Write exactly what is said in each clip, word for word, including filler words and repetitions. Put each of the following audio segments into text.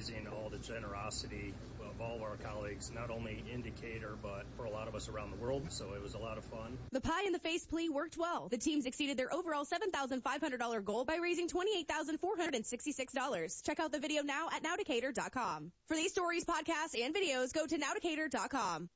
amazing, all the generosity of all of our colleagues, not only in Decatur, but for a lot of us around the world. So it was a lot of fun. The pie-in-the-face plea worked well. The teams exceeded their overall seven thousand five hundred dollars goal by raising twenty-eight thousand four hundred sixty-six dollars. Check out the video now at now decatur dot com. For these stories, podcasts, and videos, go to now decatur dot com.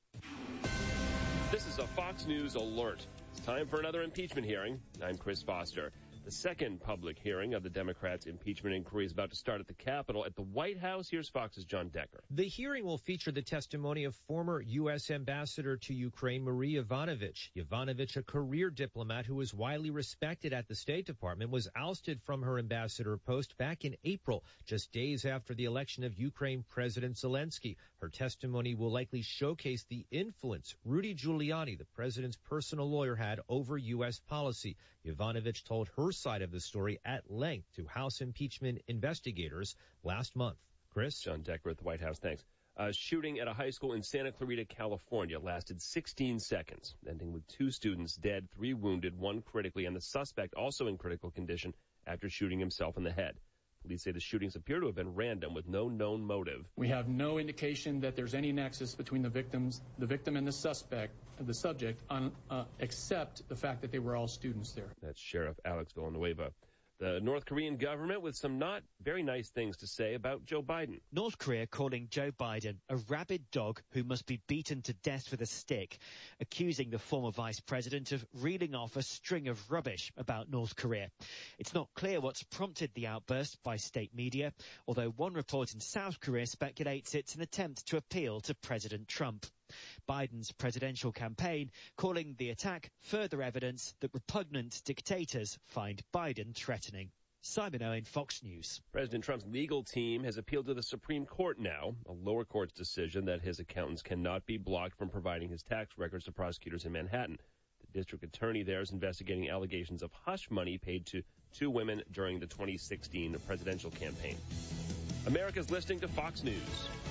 This is a Fox News alert. It's time for another impeachment hearing. I'm Chris Foster. The second public hearing of the Democrats' impeachment inquiry is about to start at the Capitol. At the White House, here's Fox's John Decker. The hearing will feature the testimony of former U S Ambassador to Ukraine, Marie Yovanovitch. Yovanovitch, a career diplomat who was widely respected at the State Department, was ousted from her ambassador post back in April, just days after the election of Ukraine President Zelensky. Her testimony will likely showcase the influence Rudy Giuliani, the president's personal lawyer, had over U S policy. Yovanovitch told her side of the story at length to House impeachment investigators last month. Chris? John Decker at the White House. Thanks. A shooting at a high school in Santa Clarita, California lasted sixteen seconds, ending with two students dead, three wounded, one critically, and the suspect also in critical condition after shooting himself in the head. Police say the shootings appear to have been random with no known motive. We have no indication that there's any nexus between the victims, the victim and the suspect, the subject, on, uh, except the fact that they were all students there. That's Sheriff Alex Villanueva. The North Korean government with some not very nice things to say about Joe Biden. North Korea calling Joe Biden a rabid dog who must be beaten to death with a stick, accusing the former vice president of reeling off a string of rubbish about North Korea. It's not clear what's prompted the outburst by state media, although one report in South Korea speculates it's an attempt to appeal to President Trump. Biden's presidential campaign calling the attack further evidence that repugnant dictators find Biden threatening. Simon Owen, Fox News. President Trump's legal team has appealed to the Supreme Court now, a lower court's decision that his accountants cannot be blocked from providing his tax records to prosecutors in Manhattan. The district attorney there is investigating allegations of hush money paid to two women during the twenty sixteen presidential campaign. America's listening to Fox News.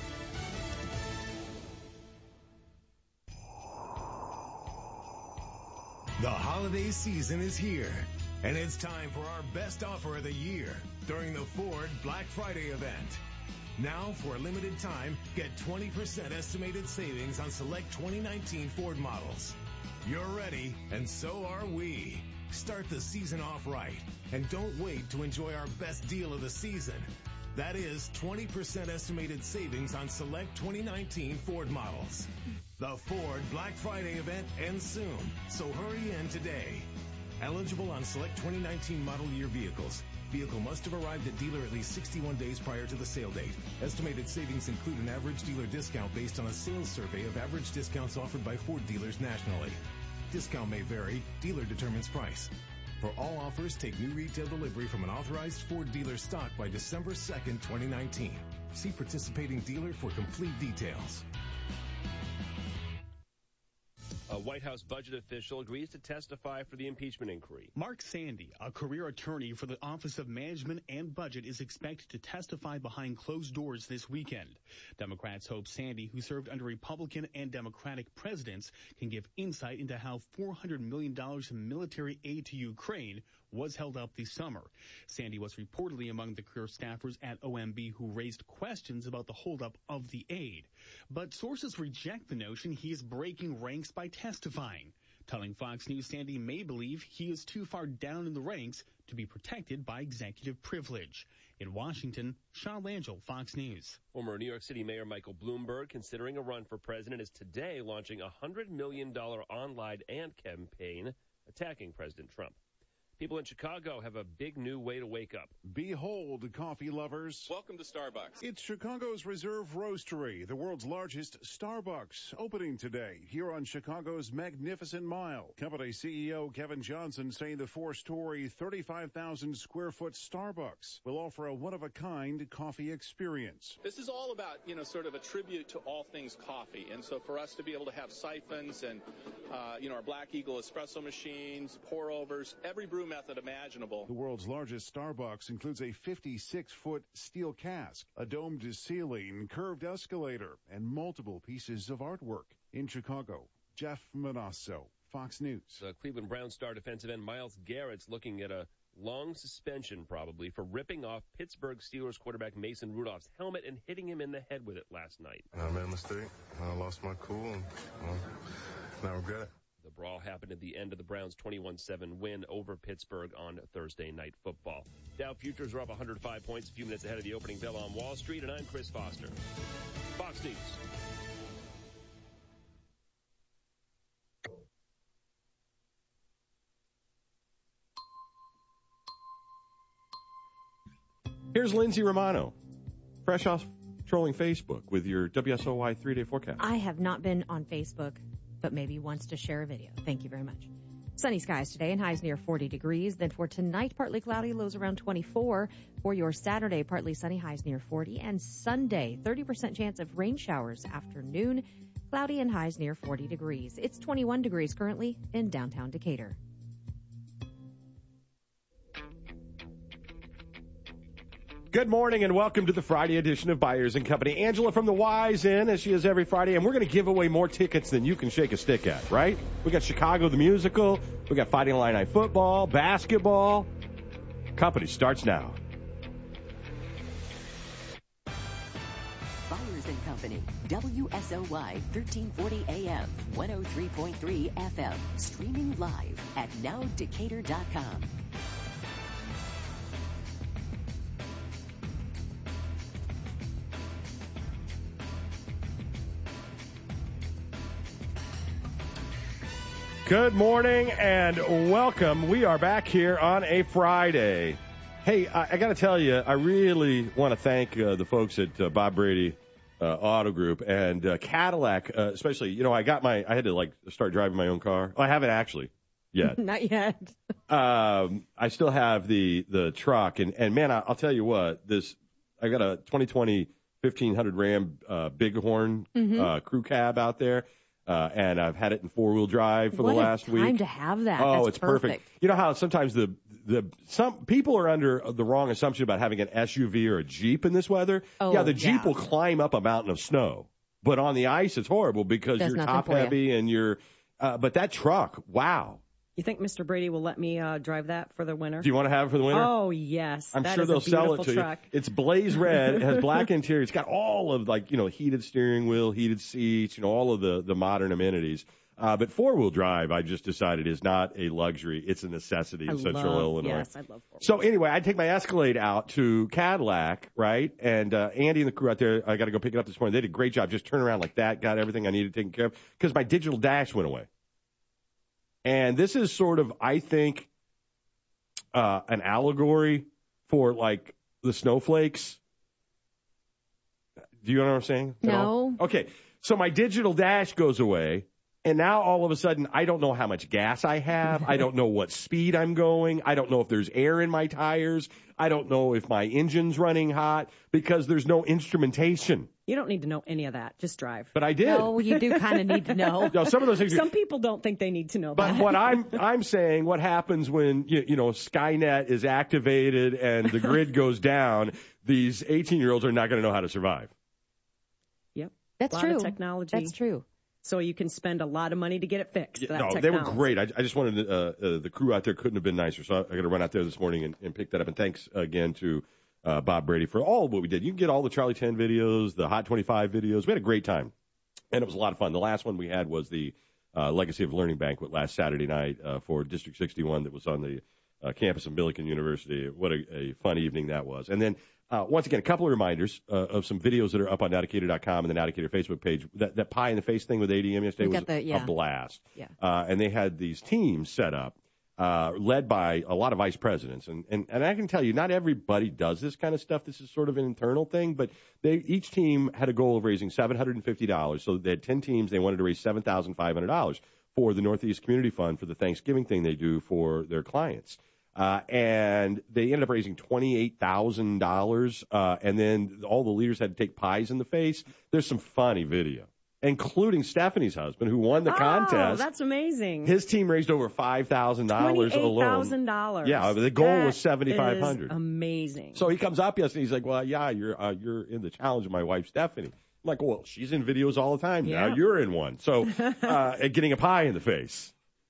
The holiday season is here, and it's time for our best offer of the year during the Ford Black Friday event. Now, for a limited time, get twenty percent estimated savings on select twenty nineteen Ford models. You're ready, and so are we. Start the season off right, and don't wait to enjoy our best deal of the season. That is twenty percent estimated savings on select twenty nineteen Ford models. The Ford Black Friday event ends soon, so hurry in today. Eligible on select twenty nineteen model year vehicles. Vehicle must have arrived at dealer at least sixty-one days prior to the sale date. Estimated savings include an average dealer discount based on a sales survey of average discounts offered by Ford dealers nationally. Discount may vary. Dealer determines price. For all offers, take new retail delivery from an authorized Ford dealer stock by December second, twenty nineteen. See participating dealer for complete details. A White House budget official agrees to testify for the impeachment inquiry. Mark Sandy, a career attorney for the Office of Management and Budget, is expected to testify behind closed doors this weekend. Democrats hope Sandy, who served under Republican and Democratic presidents, can give insight into how four hundred million dollars in military aid to Ukraine was held up this summer. Sandy was reportedly among the career staffers at O M B who raised questions about the holdup of the aid. But sources reject the notion he is breaking ranks by testifying. Telling Fox News Sandy may believe he is too far down in the ranks to be protected by executive privilege. In Washington, Sean Langell, Fox News. Former New York City Mayor Michael Bloomberg, considering a run for president, is today launching a one hundred million dollars online ad campaign attacking President Trump. People in Chicago have a big new way to wake up. Behold, coffee lovers. Welcome to Starbucks. It's Chicago's Reserve Roastery, the world's largest Starbucks, opening today here on Chicago's Magnificent Mile. Company C E O Kevin Johnson saying the four-story, thirty-five thousand square foot Starbucks will offer a one-of-a-kind coffee experience. This is all about, you know, sort of a tribute to all things coffee. And so for us to be able to have siphons and, uh, you know, our Black Eagle espresso machines, pour-overs, every brew method imaginable. The world's largest Starbucks includes a fifty-six foot steel cask, a domed ceiling, curved escalator, and multiple pieces of artwork. In Chicago, Jeff Manasso, Fox News. Uh, Cleveland Browns star defensive end Myles Garrett's looking at a long suspension probably for ripping off Pittsburgh Steelers quarterback Mason Rudolph's helmet and hitting him in the head with it last night. I made a mistake. I lost my cool, and well, I regret it. The brawl happened at the end of the Browns' twenty-one seven win over Pittsburgh on Thursday Night Football. Dow futures are up one hundred five points, a few minutes ahead of the opening bell on Wall Street, and I'm Chris Foster. Fox News. Here's Lindsay Romano, fresh off trolling Facebook with your W S O Y three-day forecast. I have not been on Facebook, but maybe wants to share a video. Thank you very much. Sunny skies today and highs near forty degrees. Then for tonight, partly cloudy, lows around twenty-four. For your Saturday, partly sunny, highs near forty. And Sunday, thirty percent chance of rain showers afternoon, cloudy and highs near forty degrees. It's twenty-one degrees currently in downtown Decatur. Good morning and welcome to the Friday edition of Byers and Company. Angela from the Wise Inn, as she is every Friday, and we're going to give away more tickets than you can shake a stick at, right? We got Chicago the Musical, we got Fighting Illini football, basketball. Company starts now. Byers and Company, W S O Y thirteen forty A M, one oh three point three F M, streaming live at now decatur dot com. Good morning and welcome. We are back here on a Friday. Hey, I, I got to tell you, I really want to thank uh, the folks at uh, Bob Brady uh, Auto Group and uh, Cadillac, uh, especially. You know, I got my, I had to like start driving my own car. Oh, I haven't actually yet. Not yet. um, I still have the the truck, and and man, I, I'll tell you what, this I got a twenty twenty fifteen hundred Ram uh, Bighorn Mhm. uh, crew cab out there. Uh, and I've had it in four-wheel drive for what the last a week. time to have that. Oh, That's it's perfect. You know how sometimes the the some people are under the wrong assumption about having an S U V or a Jeep in this weather. Oh, yeah, the Jeep yeah. will climb up a mountain of snow, but on the ice it's horrible because Does you're nothing top for you. heavy and you're. Uh, but that truck, wow. You think Mister Brady will let me uh, drive that for the winter? Do you want to have it for the winter? Oh, yes. I'm That sure is they'll a sell it beautiful to truck. you. It's blaze red. It has black interior. It's got all of like you know heated steering wheel, heated seats, you know all of the the modern amenities. Uh, but four-wheel drive, I just decided, is not a luxury. It's a necessity in I Central love, Illinois. Yes, I love four. So anyway, I take my Escalade out to Cadillac, right? And uh, Andy and the crew out there, I got to go pick it up this morning. They did a great job. Just turn around like that, got everything I needed taken care of because my digital dash went away. And this is sort of, I think, uh, an allegory for like the snowflakes. Do you know what I'm saying? at all? No. Okay. So my digital dash goes away. And now all of a sudden, I don't know how much gas I have. I don't know what speed I'm going. I don't know if there's air in my tires. I don't know if my engine's running hot because there's no instrumentation. You don't need to know any of that. Just drive. But I did. No, you do kind of need to know. No, some of those things. Some people don't think they need to know But that. what I'm I'm saying, what happens when you, you know Skynet is activated and the grid goes down? These eighteen-year-olds are not going to know how to survive. Yep. That's a lot true. Of technology. That's true. So you can spend a lot of money to get it fixed. Yeah, that no, they were technology. great. I, I just wanted to, uh, uh, the crew out there couldn't have been nicer. So I, I got to run out there this morning and, and pick that up. And thanks again to uh, Bob Brady for all of what we did. You can get all the Charlie ten videos, the Hot twenty-five videos. We had a great time, and it was a lot of fun. The last one we had was the uh, Legacy of Learning banquet last Saturday night uh, for District sixty-one that was on the uh, campus of Milliken University. What a, a fun evening that was. And then Uh, once again, a couple of reminders uh, of some videos that are up on now decatur dot com and the Now Decatur Facebook page. That, that pie in the face thing with A D M yesterday We was got the- yeah. a blast. Yeah. Uh, and they had these teams set up, uh, led by a lot of vice presidents. And, and, and I can tell you, not everybody does this kind of stuff. This is sort of an internal thing. But they each team had a goal of raising seven hundred fifty dollars. So they had ten teams. They wanted to raise seven thousand five hundred dollars for the Northeast Community Fund for the Thanksgiving thing they do for their clients. Uh, and they ended up raising twenty-eight thousand dollars, uh, and then all the leaders had to take pies in the face. There's some funny video, including Stephanie's husband, who won the Oh, contest. that's amazing. His team raised over five thousand dollars alone. twenty-eight thousand dollars. Yeah, the goal That was seventy-five hundred is dollars. amazing. So he comes up yesterday. He's like, well, yeah, you're uh, you're in the challenge of my wife, Stephanie. I'm like, well, she's in videos all the time. Yeah. Now you're in one. So uh, getting a pie in the face. Cool.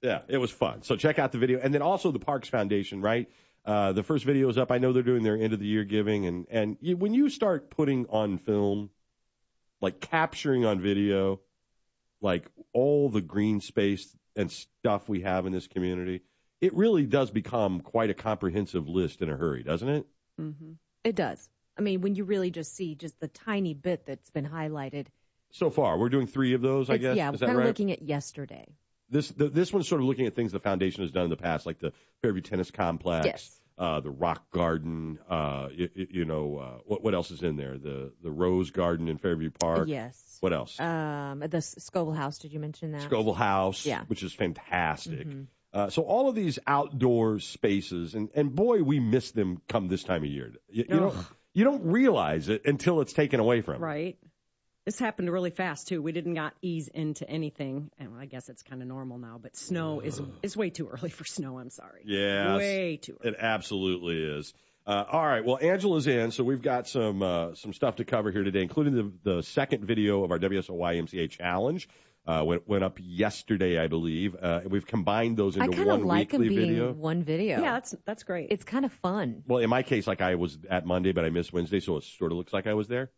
Yeah, it was fun. So check out the video. And then also the Parks Foundation, right? Uh, the first video is up. I know they're doing their end of the year giving. And, and you, when you start putting on film, like capturing on video, like all the green space and stuff we have in this community, it really does become quite a comprehensive list in a hurry, doesn't it? Mm-hmm. It does. I mean, when you really just see just the tiny bit that's been highlighted. So far, we're doing three of those, I It's- guess. Yeah, Is we're that kind of right? looking at yesterday. This the, this one's sort of looking at things the foundation has done in the past, like the Fairview Tennis Complex, Yes. uh, the Rock Garden. Uh, you, you know, uh, what what else is in there? The the Rose Garden in Fairview Park. Yes. What else? Um, the S- Scoville House. Did you mention that? Scoville House, Yeah. which is fantastic. Mhm. Uh, so all of these outdoor spaces, and, and boy, we miss them come this time of year. You, you don't Ugh. you don't realize it until it's taken away from you. Right. This happened really fast too. We did not ease into anything, and I guess it's kind of normal now. But snow is is way too early for snow. I'm sorry. Yes. way too early. It absolutely is. Uh, all right. Well, Angela's in, so we've got some uh, some stuff to cover here today, including the the second video of our W S O Y M C A challenge. Uh, went went up yesterday, I believe. Uh, and we've combined those I into kind one of like them weekly being video. one video. Yeah, that's that's great. It's kind of fun. Well, in my case, like I was at Monday, but I missed Wednesday, so it sort of looks like I was there.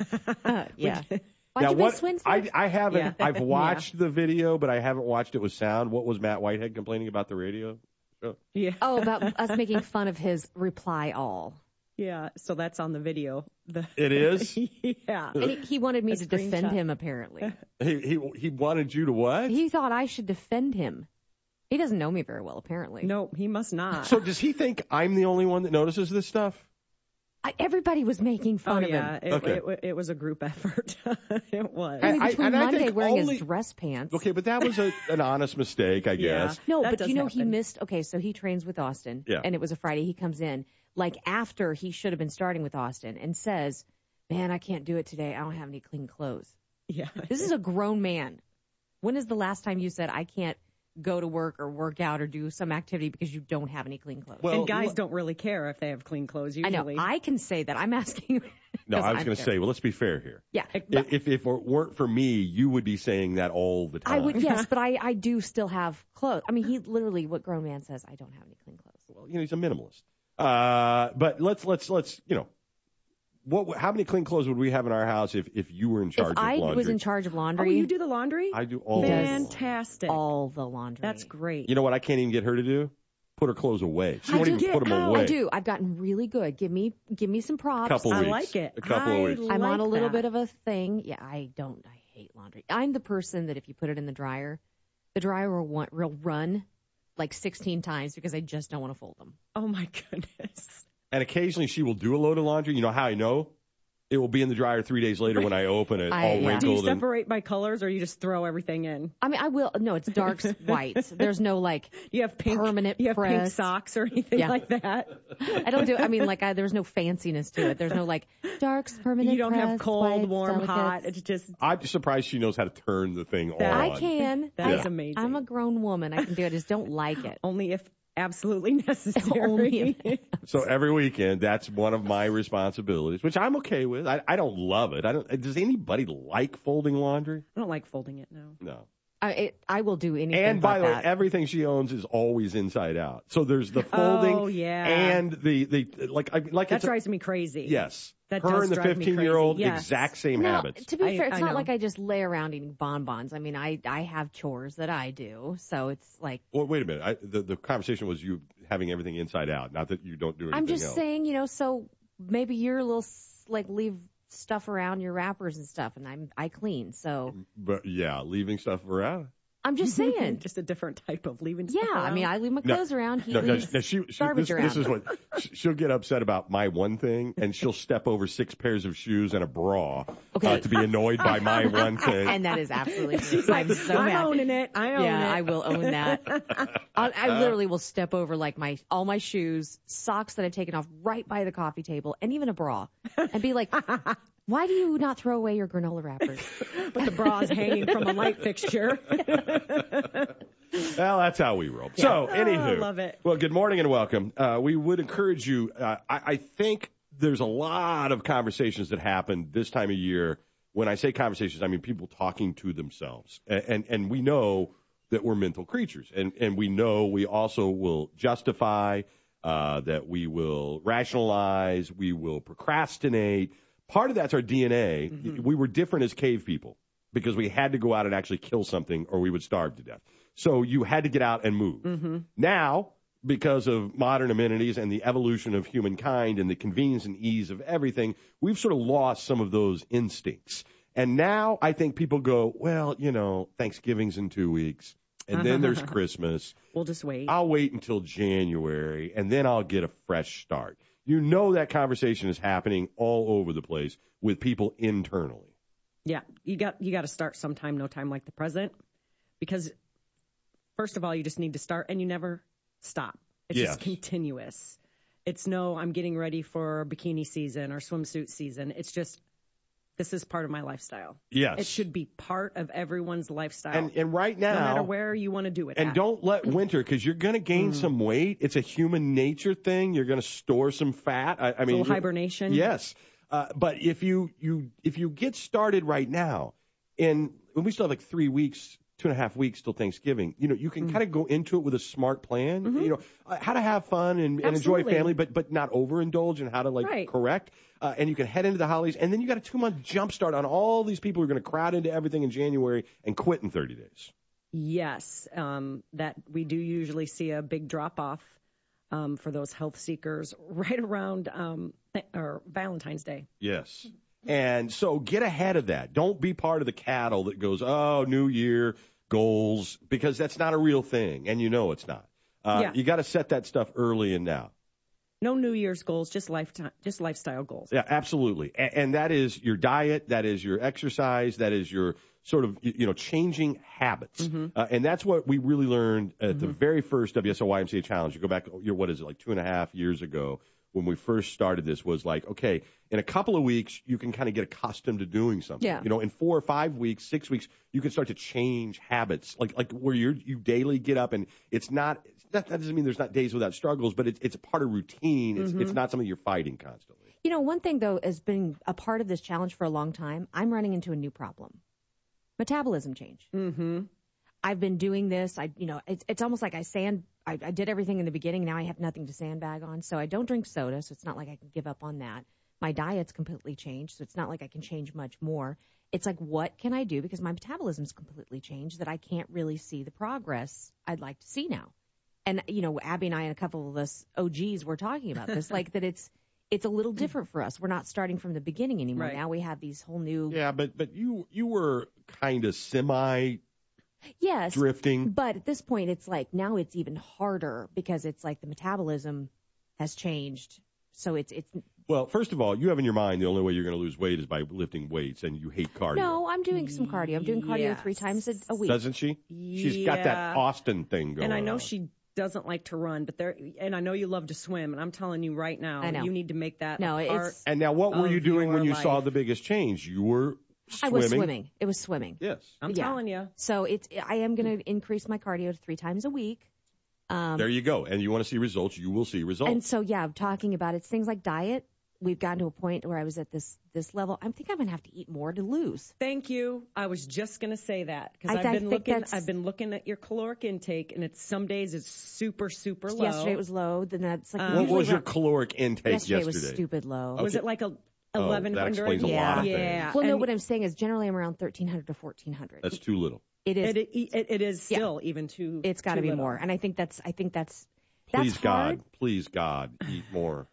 Uh, yeah. Why'd now, you what, miss Wednesday? I, I haven't. Yeah. I've watched the video, but I haven't watched it with sound. What was Matt Whitehead complaining about the radio? show? Yeah. Oh, about us making fun of his reply all. Yeah, so that's on the video. The, It is? yeah. And he, he wanted me A to defend screenshot. him, apparently. He he he wanted you to what? He thought I should defend him. He doesn't know me very well, apparently. No, he must not. So does he think I'm the only one that notices this stuff? I, everybody was making oh fun of yeah, him. it, Okay. it, it was a group effort. it was. I mean, I- between and I Monday think wearing only- his dress pants. Okay, but that was a, an honest mistake, I Yeah. guess. No, That but does you know he happen. missed. Okay, so he trains with Austin, Yeah. and it was a Friday. He comes in like after he should have been starting with Austin, and says, "Man, I can't do it today. I don't have any clean clothes." Yeah. This is a grown man. When is the last time you said I can't go to work or work out or do some activity because you don't have any clean clothes? Well, and guys look- don't really care if they have clean clothes I usually. know. I can say that. I'm asking. No, 'cause I was I'm going to there. say, well, let's be fair here. Yeah. If, if if it weren't for me, you would be saying that all the time. I would, yes, but I, I do still have clothes. I mean, he literally, what grown man says, I don't have any clean clothes. Well, you know, he's a minimalist. Uh, but let's let's let's you know, what how many clean clothes would we have in our house if if you were in charge If of I laundry? was in charge of oh, laundry, you do the laundry? I do all. He the does. laundry. Fantastic. all the laundry. That's great. You know what? I can't even get her to do. Put her clothes away. She I won't do. even put them Get out. away. I do. I've gotten really good. Give me, give me some props. Couple I weeks. like it. A couple I of weeks. I'm on like a little that. bit of a thing. Yeah, I don't. I hate laundry. I'm the person that if you put it in the dryer, the dryer will, want, will run like sixteen times because I just don't want to fold them. Oh my goodness. And occasionally she will do a load of laundry. You know how I know? It will be in the dryer three days later when I open it, I- all yeah. Do you wrinkled. and, separate by colors or you just throw everything in? I mean, I will. No, it's darks, whites. There's no like You have pink permanent You have pink press. socks or anything Yeah. like that. I don't do. I mean, like I, there's no fanciness to it. There's no like darks, permanent. You don't have press, cold, whites, warm, delicates. hot. It's just I'm just surprised she knows how to turn the thing That- on. I can. That I, is amazing. I'm a grown woman. I can do it. I just don't like it. only if absolutely necessary. Only So every weekend, that's one of my responsibilities, which I'm okay with. I, I don't love it. I don't. Does anybody like folding laundry? I don't like folding it, no. No. I, it, I will do anything. And by but the way, that. everything she owns is always inside out. So there's the folding Oh, yeah. and the the like I- like That it's a- drives me crazy. yes. That Her does and the drive me fifteen year old crazy, yes. exact same no, habits. to be I- fair, it's I not know. like I just lay around eating bonbons. I mean, I I have chores that I do, so it's like Well, wait a minute. I, the the conversation was you having everything inside out, not that you don't do anything I'm just else. saying, you know. So maybe you're a little s- like leave stuff around your wrappers and stuff, and I'm I clean. So But yeah, leaving stuff around. I'm just saying. Just a different type of leaving Yeah, stuff I mean, around. I leave my No, clothes around. He No, no, leaves no, she, she, garbage this, around. this is what sh- she'll get upset about my one thing, and she'll step over six pairs of shoes and a bra Okay. uh, to be annoyed by my one thing. and that is absolutely true. She's like, I'm so I'm mad. owning it. I own yeah, it. I will own that. I, I literally will step over like my all my shoes, socks that I've taken off right by the coffee table, and even a bra, and be like, "Why do you not throw away your granola wrappers?" But the bra's hanging from a light fixture. Well, that's how we roll. So, Oh, anywho, I love it. Well, good morning and welcome. Uh, we would encourage you. Uh, I, I think there's a lot of conversations that happen this time of year. When I say conversations, I mean people talking to themselves, and and, and we know that we're mental creatures. And, and we know we also will justify, uh, that we will rationalize, we will procrastinate. Part of that's our D N A. Mm-hmm. We were different as cave people because we had to go out and actually kill something or we would starve to death. So you had to get out and move. Mm-hmm. Now, because of modern amenities and the evolution of humankind and the convenience and ease of everything, we've sort of lost some of those instincts. And now I think people go, well, you know, Thanksgiving's in two weeks, and then there's Christmas. We'll just wait. I'll wait until January, and then I'll get a fresh start. You know that conversation is happening all over the place with people internally. Yeah, you got you got to start sometime, no time like the present, because first of all, you just need to start, and you never stop. It's yes. just continuous. It's no, I'm getting ready for bikini season or swimsuit season. It's just, this is part of my lifestyle. Yes. It should be part of everyone's lifestyle. And, and right now, no matter where you want to do it. And at. don't let winter, because you're going to gain Mm. some weight. It's a human nature thing. You're going to store some fat. I, I mean, a little hibernation. Yes. Uh, but if you, you if you get started right now, and we still have like three weeks, two and a half weeks till Thanksgiving, you know, you can mm. kind of go into it with a smart plan, mm-hmm. you know, uh, how to have fun and, and enjoy family, but but not overindulge, and how to like right. correct. Uh, and you can head into the holidays, and then you got a two-month jump start on all these people who are going to crowd into everything in January and quit in thirty days. Yes, um, that we do usually see a big drop-off um, for those health seekers right around um, th- or Valentine's Day. Yes. And so get ahead of that. Don't be part of the cattle that goes, oh, New Year, goals, because that's not a real thing, and you know it's not. Uh, yeah. You got to set that stuff early and now. No New Year's goals, just lifetime, just lifestyle goals. Yeah, absolutely. And, and that is your diet, that is your exercise, that is your sort of, you know, changing habits. Mm-hmm. Uh, and that's what we really learned at mm-hmm. the very first W S O Y M C A Challenge. You go back, you know, what is it, like two and a half years ago when we first started this, was like, okay, in a couple of weeks, you can kind of get accustomed to doing something. Yeah. You know, in four or five weeks, six weeks, you can start to change habits, like like where you you daily get up, and it's not, that, that doesn't mean there's not days without struggles, but it, it's a part of routine. It's, mm-hmm. it's not something you're fighting constantly. You know, one thing, though, has been a part of this challenge for a long time. I'm running into a new problem. Metabolism change. Mm-hmm. I've been doing this. I, you know, it's it's almost like I sand. I, I did everything in the beginning. Now I have nothing to sandbag on. So I don't drink soda. So it's not like I can give up on that. My diet's completely changed. So it's not like I can change much more. It's like, what can I do? Because my metabolism's completely changed that I can't really see the progress I'd like to see now. And, you know, Abby and I and a couple of us O Gs were talking about this, like that it's it's a little different for us. We're not starting from the beginning anymore. Right. Now we have these whole new. Yeah, but but you you were kind of semi. Yes, drifting. But at this point, it's like now it's even harder because it's like the metabolism has changed. So it's it's. Well, first of all, you have in your mind the only way you're going to lose weight is by lifting weights, and you hate cardio. No, I'm doing some cardio. I'm doing cardio yes. three times a, a week. Doesn't she? She's yeah. got that Austin thing going on. And I know on. she doesn't like to run, but there. And I know you love to swim, and I'm telling you right now, I know. you need to make that no, a part it's. And now, what were you doing when you life. saw the biggest change? You were. Swimming. I was swimming. It was swimming. Yes. I'm yeah. telling you. So it's I am going to increase my cardio to three times a week. Um, there you go. And you want to see results, you will see results. And so, yeah, I'm talking about it's things like diet. We've gotten to a point where I was at this this level. I think I'm going to have to eat more to lose. Thank you. I was just going to say that because I, I've I been looking. that's... I've been looking at your caloric intake, and it's some days it's super super low. Yesterday it was low. Then that's like Um, what was your around... caloric intake yesterday? Yesterday was stupid low. Was Okay. it like a Oh, eleven that hundred? explains a yeah. lot of yeah. things. Well, no, And what I'm saying is generally I'm around thirteen hundred to fourteen hundred. That's too little. It is. It, it, it is Yeah. still even too. It's got to too be little. more, and I think that's. I think that's. Please, that's God, hard. please, God, eat more.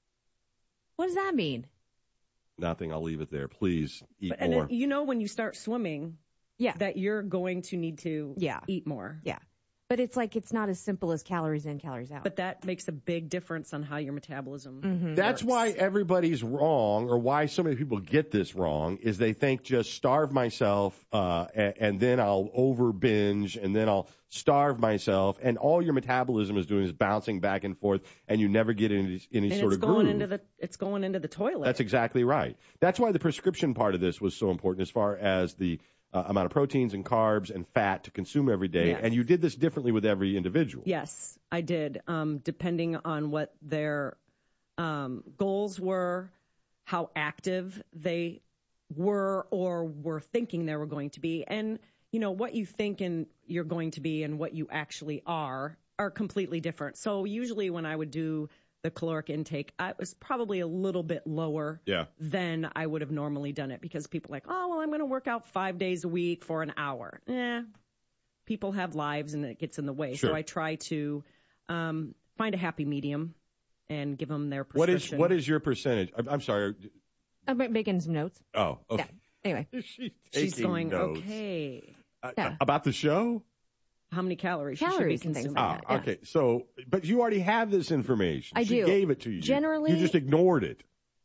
What does that mean? Nothing. I'll leave it there. Please eat But, and more. then, you know when you start swimming, Yeah. that you're going to need to Yeah. eat more. Yeah. But it's like it's not as simple as calories in, calories out. But that makes a big difference on how your metabolism. Mm-hmm. That's works. why everybody's wrong, or why so many people get this wrong, is they think just starve myself, uh, and, and then I'll over binge, and then I'll starve myself, and all your metabolism is doing is bouncing back and forth, and you never get any, any and sort it's of going groove. into the it's going into the toilet. That's exactly right. That's why the prescription part of this was so important as far as the uh, amount of proteins and carbs and fat to consume every day. Yes. And you did this differently with every individual. Yes, I did. Um, depending on what their um, goals were, how active they were or were thinking they were going to be. And, you know, what you think and you're going to be and what you actually are are completely different. So usually when I would do the caloric intake, I was probably a little bit lower yeah. than I would have normally done it because people are like, oh, well, I'm going to work out five days a week for an hour. Eh, people have lives and it gets in the way. Sure. So I try to um, find a happy medium and give them their What is prescription. what is your percentage? I'm, I'm sorry. I'm making some notes. Oh, okay. Yeah. Anyway. She's, She's going, notes. okay. Uh, Yeah. About the show? How many calories, Calories she should and be things consuming. like Ah, that. yeah. okay. So, but you already have this information. I she do. gave it to you. Generally- You just ignored it.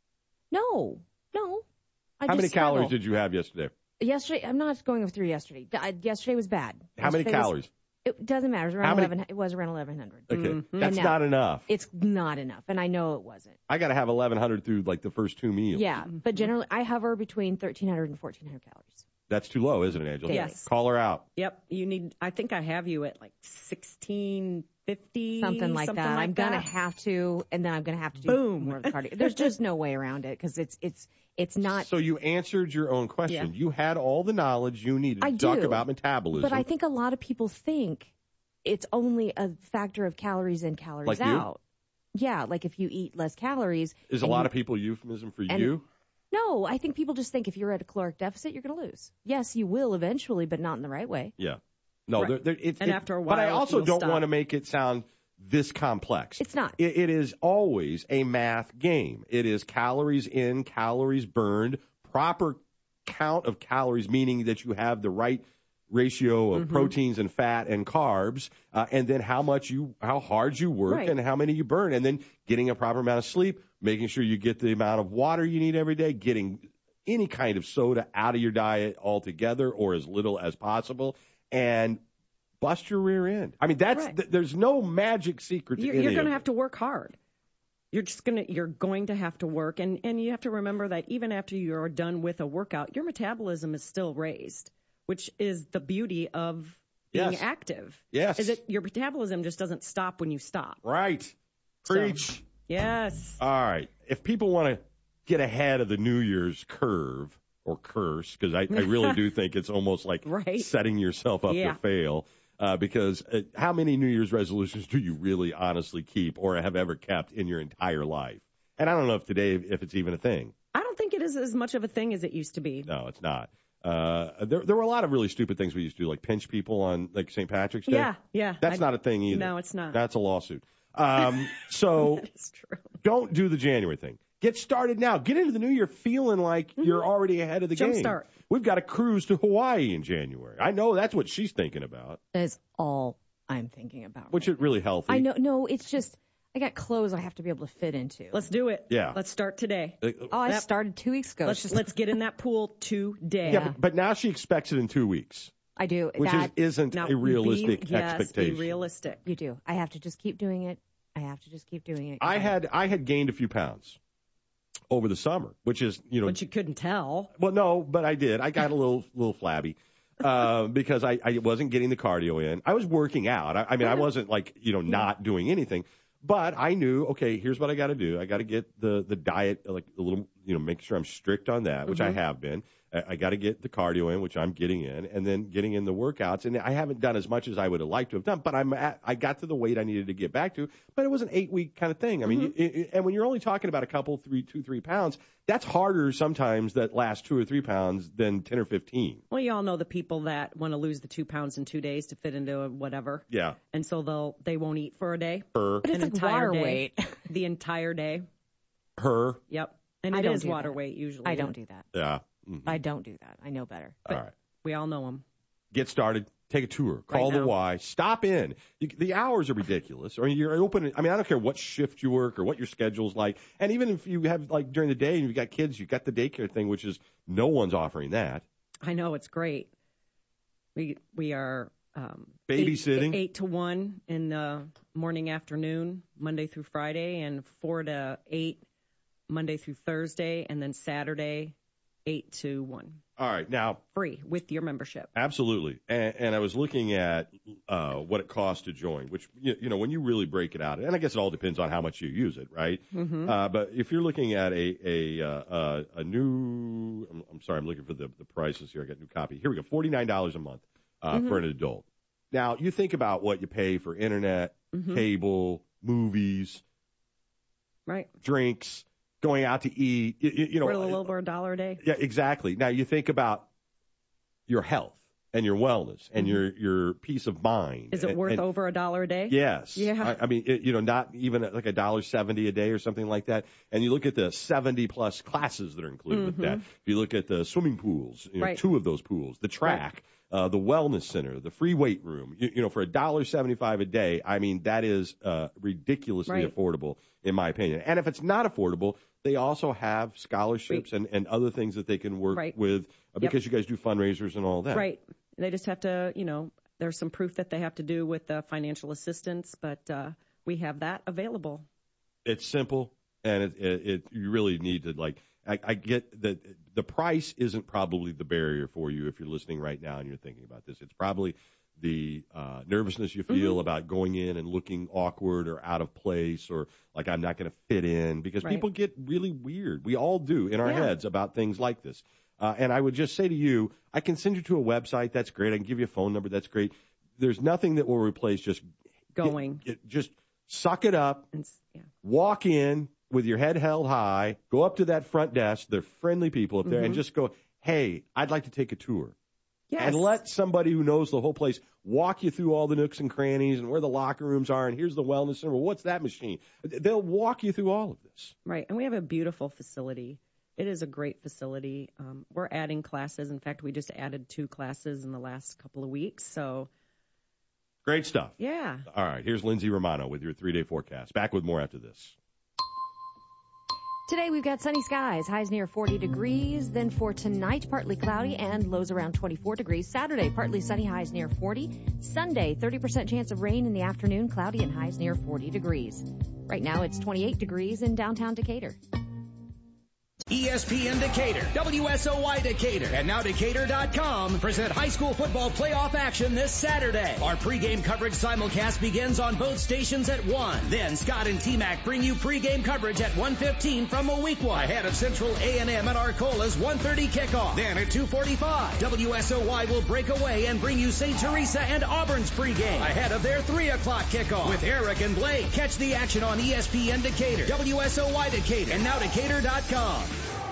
No, no. I How just many calories struggle. did you have yesterday? Yesterday, I'm not going through yesterday. I, yesterday was bad. How many Yesterday was- calories? It doesn't matter. It was around How many- eleven. It was around eleven hundred. Okay. Mm-hmm. That's And now- not enough. It's not enough, and I know it wasn't. I got to have eleven hundred through like the first two meals. Yeah, but generally I hover between thirteen hundred and fourteen hundred calories. That's too low, isn't it, Angela? Yes. Call her out. Yep. You need, I think I have you at like sixteen fifty. Something like something that. Like I'm gonna that. have to, and then I'm gonna have to do Boom. more of the cardio. There's just no way around it because it's it's it's not. So you answered your own question. Yeah. You had all the knowledge you needed I to talk do, about metabolism. But I think a lot of people think it's only a factor of calories in, calories Like you? out. Yeah, like if you eat less calories. Is a and lot you- of people euphemism for and- you? No, I think people just think if you're at a caloric deficit, you're going to lose. Yes, you will eventually, but not in the right way. Yeah. No, Right. there, there, it's, And it- after a But I while, also you'll don't stop. want to make it sound this complex. It's not. It, it is always a math game. It is calories in, calories burned, proper count of calories, meaning that you have the right ratio of Mm-hmm. proteins and fat and carbs, uh, and then how much you, how hard you work Right. and how many you burn, and then getting a proper amount of sleep, making sure you get the amount of water you need every day, getting any kind of soda out of your diet altogether or as little as possible, and bust your rear end. I mean, that's Right. th- there's no magic secret to You're, any you're of going to it. have to work hard. You're just going to, you're going to have to work. And, and you have to remember that even after you're done with a workout, your metabolism is still raised, which is the beauty of being Yes. active. Yes. Is it your metabolism just doesn't stop when you stop. Right. So- Preach. Yes. All right. If people want to get ahead of the New Year's curve or curse, because I, I really do think it's almost like Right. setting yourself up Yeah. to fail. Uh, because uh, how many New Year's resolutions do you really honestly keep or have ever kept in your entire life? And I don't know if today, if it's even a thing. I don't think it is as much of a thing as it used to be. No, it's not. Uh, there, there were a lot of really stupid things we used to do, like pinch people on like Saint Patrick's Day. Yeah, yeah. That's I- not a thing either. No, it's not. That's a lawsuit. Um, so It's true. don't do the January thing. Get started now. Get into the new year feeling like you're already ahead of the game. Jumpstart. We've got a cruise to Hawaii in January. I know that's what she's thinking about, That is all I'm thinking about. which is really healthy. I know. No, it's just I got clothes I have to be able to fit into. Let's do it. Yeah. Let's start today. Uh, oh, I That- started two weeks ago. It's Let's just, let's get in that pool today. yeah, but, but now she expects it in two weeks, I do which that. is, isn't Now, a realistic be, yes, expectation. Be realistic. You do. I have to just keep doing it. I have to just keep doing it. I had I had gained a few pounds over the summer, which is you know But you couldn't tell. Well, no, but I did. I got a little little flabby uh, because I, I wasn't getting the cardio in. I was working out. I, I mean, I wasn't like you know not doing anything, but I knew okay. Here's what I got to do. I got to get the the diet like a little you know make sure I'm strict on that, which I have been. I, I got to get the cardio in, which I'm getting in, and then getting in the workouts. And I haven't done as much as I would have liked to have done, but I'm at, I got to the weight I needed to get back to. But it was an eight week kind of thing. I mean, Mm-hmm. it, it, and when you're only talking about a couple, three, two, three pounds, that's harder sometimes that last two or three pounds than ten or fifteen. Well, you all know the people that want to lose the two pounds in two days to fit into a whatever, Yeah, and so they'll they won't eat for a day, her, But it's an like entire water day, weight. the entire day. her. Yep, and I it don't is do water that. weight usually. I don't do that. Yeah. Mhm. I don't do that. I know better. All right. We all know them. Get started. Take a tour. Call Right the now. Y. Stop in. You, the hours are ridiculous. Or you're open. I mean, I don't care what shift you work or what your schedule's like. And even if you have like during the day and you've got kids, you've got the daycare thing, which is no one's offering that. I know it's great. We we are um, Babysitting. eight, eight to one in the morning, afternoon, Monday through Friday, and four to eight Monday through Thursday, and then Saturday eight to one. All right. Now, Free with your membership. absolutely. And, and I was looking at uh, what it costs to join, which, you, you know, when you really break it out, and I guess it all depends on how much you use it, right? Mm-hmm. Uh, but if you're looking at a a uh, uh, a new, I'm, I'm sorry, I'm looking for the, the prices here. I got a new copy. Here we go, forty-nine dollars a month uh, Mhm. for an adult. Now, you think about what you pay for internet, Mhm. cable, movies, Right. drinks, going out to eat. You, you know, For a little over a dollar a day. yeah, exactly. Now you think about your health and your wellness and Mhm. your your peace of mind. Is it and, worth and, over a dollar a day? Yes. Yeah. I, I mean, it, you know, not even like a dollar seventy a day or something like that. And you look at the seventy plus classes that are included with that. Mhm. If you look at the swimming pools, you know, Right. two of those pools, the track, uh, the wellness center, the free weight room. You, you know, for a dollar seventy-five a day, I mean, that is uh, ridiculously Right. affordable in my opinion. And if it's not affordable, they also have scholarships and, and other things that they can work Right. with uh, Yep. because you guys do fundraisers and all that. Right. They just have to, you know, there's some proof that they have to do with the financial assistance, but uh, we have that available. It's simple, and it, it, it you really need to like. I, I get that the price isn't probably the barrier for you if you're listening right now and you're thinking about this. It's probably the uh, nervousness you feel Mhm. about going in and looking awkward or out of place or like I'm not going to fit in because Right. people get really weird. We all do in our Yeah. heads about things like this. Uh, and I would just say to you, I can send you to a website. That's great. I can give you a phone number. That's great. There's nothing that will replace just Going. Get, get, just suck it up. And, s- yeah. Walk in with your head held high, go up to that front desk, they're friendly people up there, and Mhm. just go, hey, I'd like to take a tour. Yes. And let somebody who knows the whole place walk you through all the nooks and crannies and where the locker rooms are, and here's the wellness center. Well, what's that machine? They'll walk you through all of this. Right. And we have a beautiful facility. It is a great facility. Um, we're adding classes. In fact, we just added two classes in the last couple of weeks. So, Great stuff. yeah. All right, here's Lindsay Romano with your three-day forecast. Back with more after this. Today we've got sunny skies, highs near forty degrees. Then for tonight, partly cloudy and lows around twenty-four degrees. Saturday, partly sunny, highs near forty. Sunday, thirty percent chance of rain in the afternoon, cloudy and highs near forty degrees. Right now it's twenty-eight degrees in downtown Decatur. E S P N Decatur, W S O Y Decatur, and now Decatur dot com present high school football playoff action this Saturday. Our pregame coverage simulcast begins on both stations at one. Then Scott and T-Mac bring you pregame coverage at one fifteen from Moweaqua, ahead of Central A and M and Arcola's one thirty kickoff. Then at two forty-five, W S O Y will break away and bring you Saint Teresa and Auburn's pregame, ahead of their three o'clock kickoff with Eric and Blake. Catch the action on E S P N Decatur, W S O Y Decatur, and now Decatur dot com.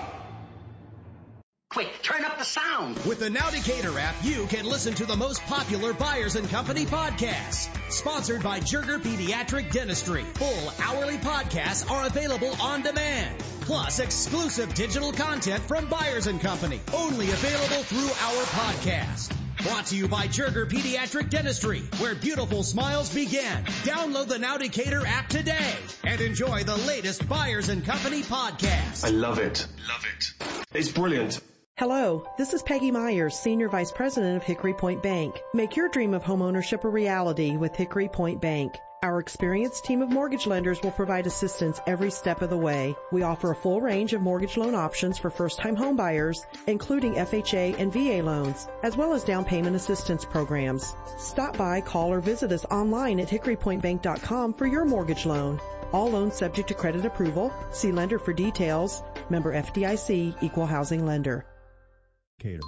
Quick, turn up the sound. With the Now Decatur app, you can listen to the most popular Byers and Company podcasts. Sponsored by Jerger Pediatric Dentistry. Full hourly podcasts are available on demand. Plus exclusive digital content from Byers and Company. Only available through our podcast. Brought to you by Jerger Pediatric Dentistry, where beautiful smiles begin. Download the Now Decatur app today and enjoy the latest Byers and Company podcast. I love it. Love it. It's brilliant. Hello, this is Peggy Myers, Senior Vice President of Hickory Point Bank. Make your dream of homeownership a reality with Hickory Point Bank. Our experienced team of mortgage lenders will provide assistance every step of the way. We offer a full range of mortgage loan options for first-time home buyers, including F H A and V A loans, as well as down payment assistance programs. Stop by, call, or visit us online at hickory point bank dot com for your mortgage loan. All loans subject to credit approval. See lender for details. Member F D I C, Equal Housing Lender. Cater.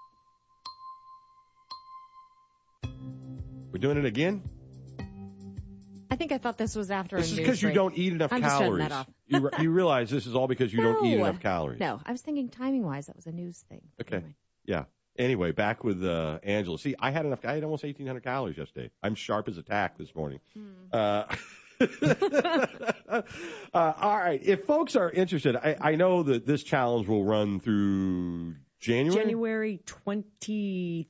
We're doing it again? I think I thought this was after This a is news because you break. don't eat enough I'm just shutting calories. that off. you, re- you realize this is all because you don't eat No. enough calories. No, I was thinking timing-wise, that was a news thing. Okay. Yeah. Anyway, back with uh, Angela. See, I had enough. I had almost eighteen hundred calories yesterday. I'm sharp as a tack this morning. Uh, uh, all right. If folks are interested, I, I know that this challenge will run through January. January twenty-second?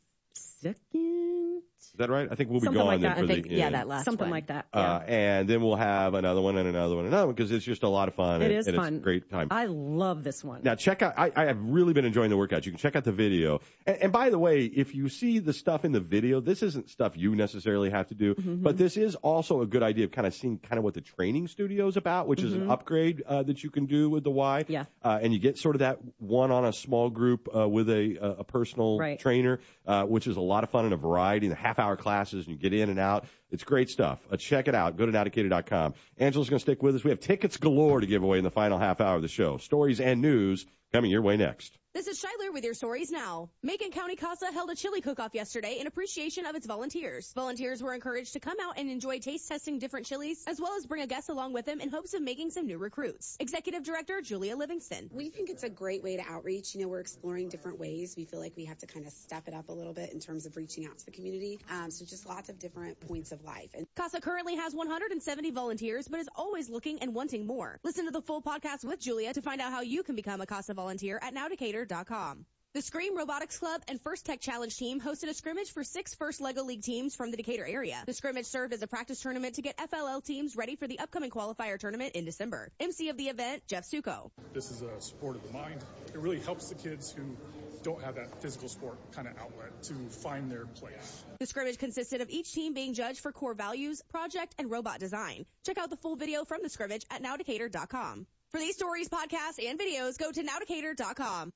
Is that right? I think we'll be Something gone like then that. for I think, the yeah, end. that last Something one. like that. Uh, Yeah. and then we'll have another one and another one and another one because it's just a lot of fun. It and, is and fun. It's a great time. I love this one. Now, check out, I, I have really been enjoying the workouts. You can check out the video. And, and by the way, if you see the stuff in the video, this isn't stuff you necessarily have to do, Mhm. but this is also a good idea of kind of seeing kind of what the training studio is about, which is an Mhm. upgrade uh, that you can do with the Y. Yeah. Uh, and you get sort of that one on a small group uh, with a, a a personal Right. trainer, uh, which is a lot of fun and a variety, and the half-hour classes, and you get in and out. It's great stuff. Uh, check it out. Go to now decatur dot com. Angela's going to stick with us. We have tickets galore to give away in the final half hour of the show. Stories and news coming your way next. This is Shiler with your stories now. Macon County CASA held a chili cook-off yesterday in appreciation of its volunteers. Volunteers were encouraged to come out and enjoy taste testing different chilies, as well as bring a guest along with them in hopes of making some new recruits. Executive Director Julia Livingston. We think it's a great way to outreach. You know, we're exploring different ways. We feel like we have to kind of step it up a little bit in terms of reaching out to the community. Um, so just lots of different points of life. And CASA currently has one hundred seventy volunteers, but is always looking and wanting more. Listen to the full podcast with Julia to find out how you can become a CASA volunteer at now decatur dot com. The Scream Robotics Club and First Tech Challenge team hosted a scrimmage for six First Lego League teams from the Decatur area. The scrimmage served as a practice tournament to get F L L teams ready for the upcoming qualifier tournament in December. M C of the event, Jeff Suko. This is a sport of the mind. It really helps the kids who don't have that physical sport kind of outlet to find their place. The scrimmage consisted of each team being judged for core values, project, and robot design. Check out the full video from the scrimmage at now decatur dot com. For these stories, podcasts, and videos, go to now decatur dot com.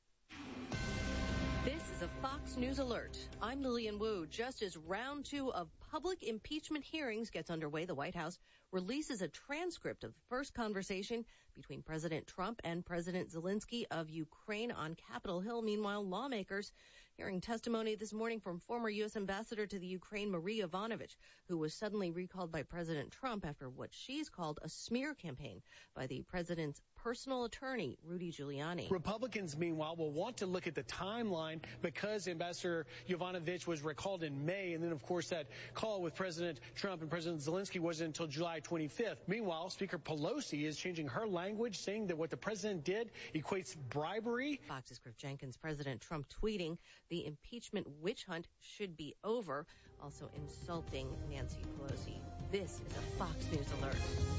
This is a Fox News Alert. I'm Lillian Wu. Just as round two of public impeachment hearings gets underway, the White House releases a transcript of the first conversation between President Trump and President Zelensky of Ukraine on Capitol Hill. Meanwhile, lawmakers hearing testimony this morning from former U S ambassador to the Ukraine, Marie Yovanovitch, who was suddenly recalled by President Trump after what she's called a smear campaign by the president's personal attorney, Rudy Giuliani. Republicans, meanwhile, will want to look at the timeline because Ambassador Yovanovitch was recalled in May, and then, of course, that call with President Trump and President Zelensky wasn't until July twenty-fifth. Meanwhile, Speaker Pelosi is changing her language, saying that what the president did equates bribery. Fox's Griff Jenkins, President Trump tweeting the impeachment witch hunt should be over, also insulting Nancy Pelosi. This is a Fox News Alert.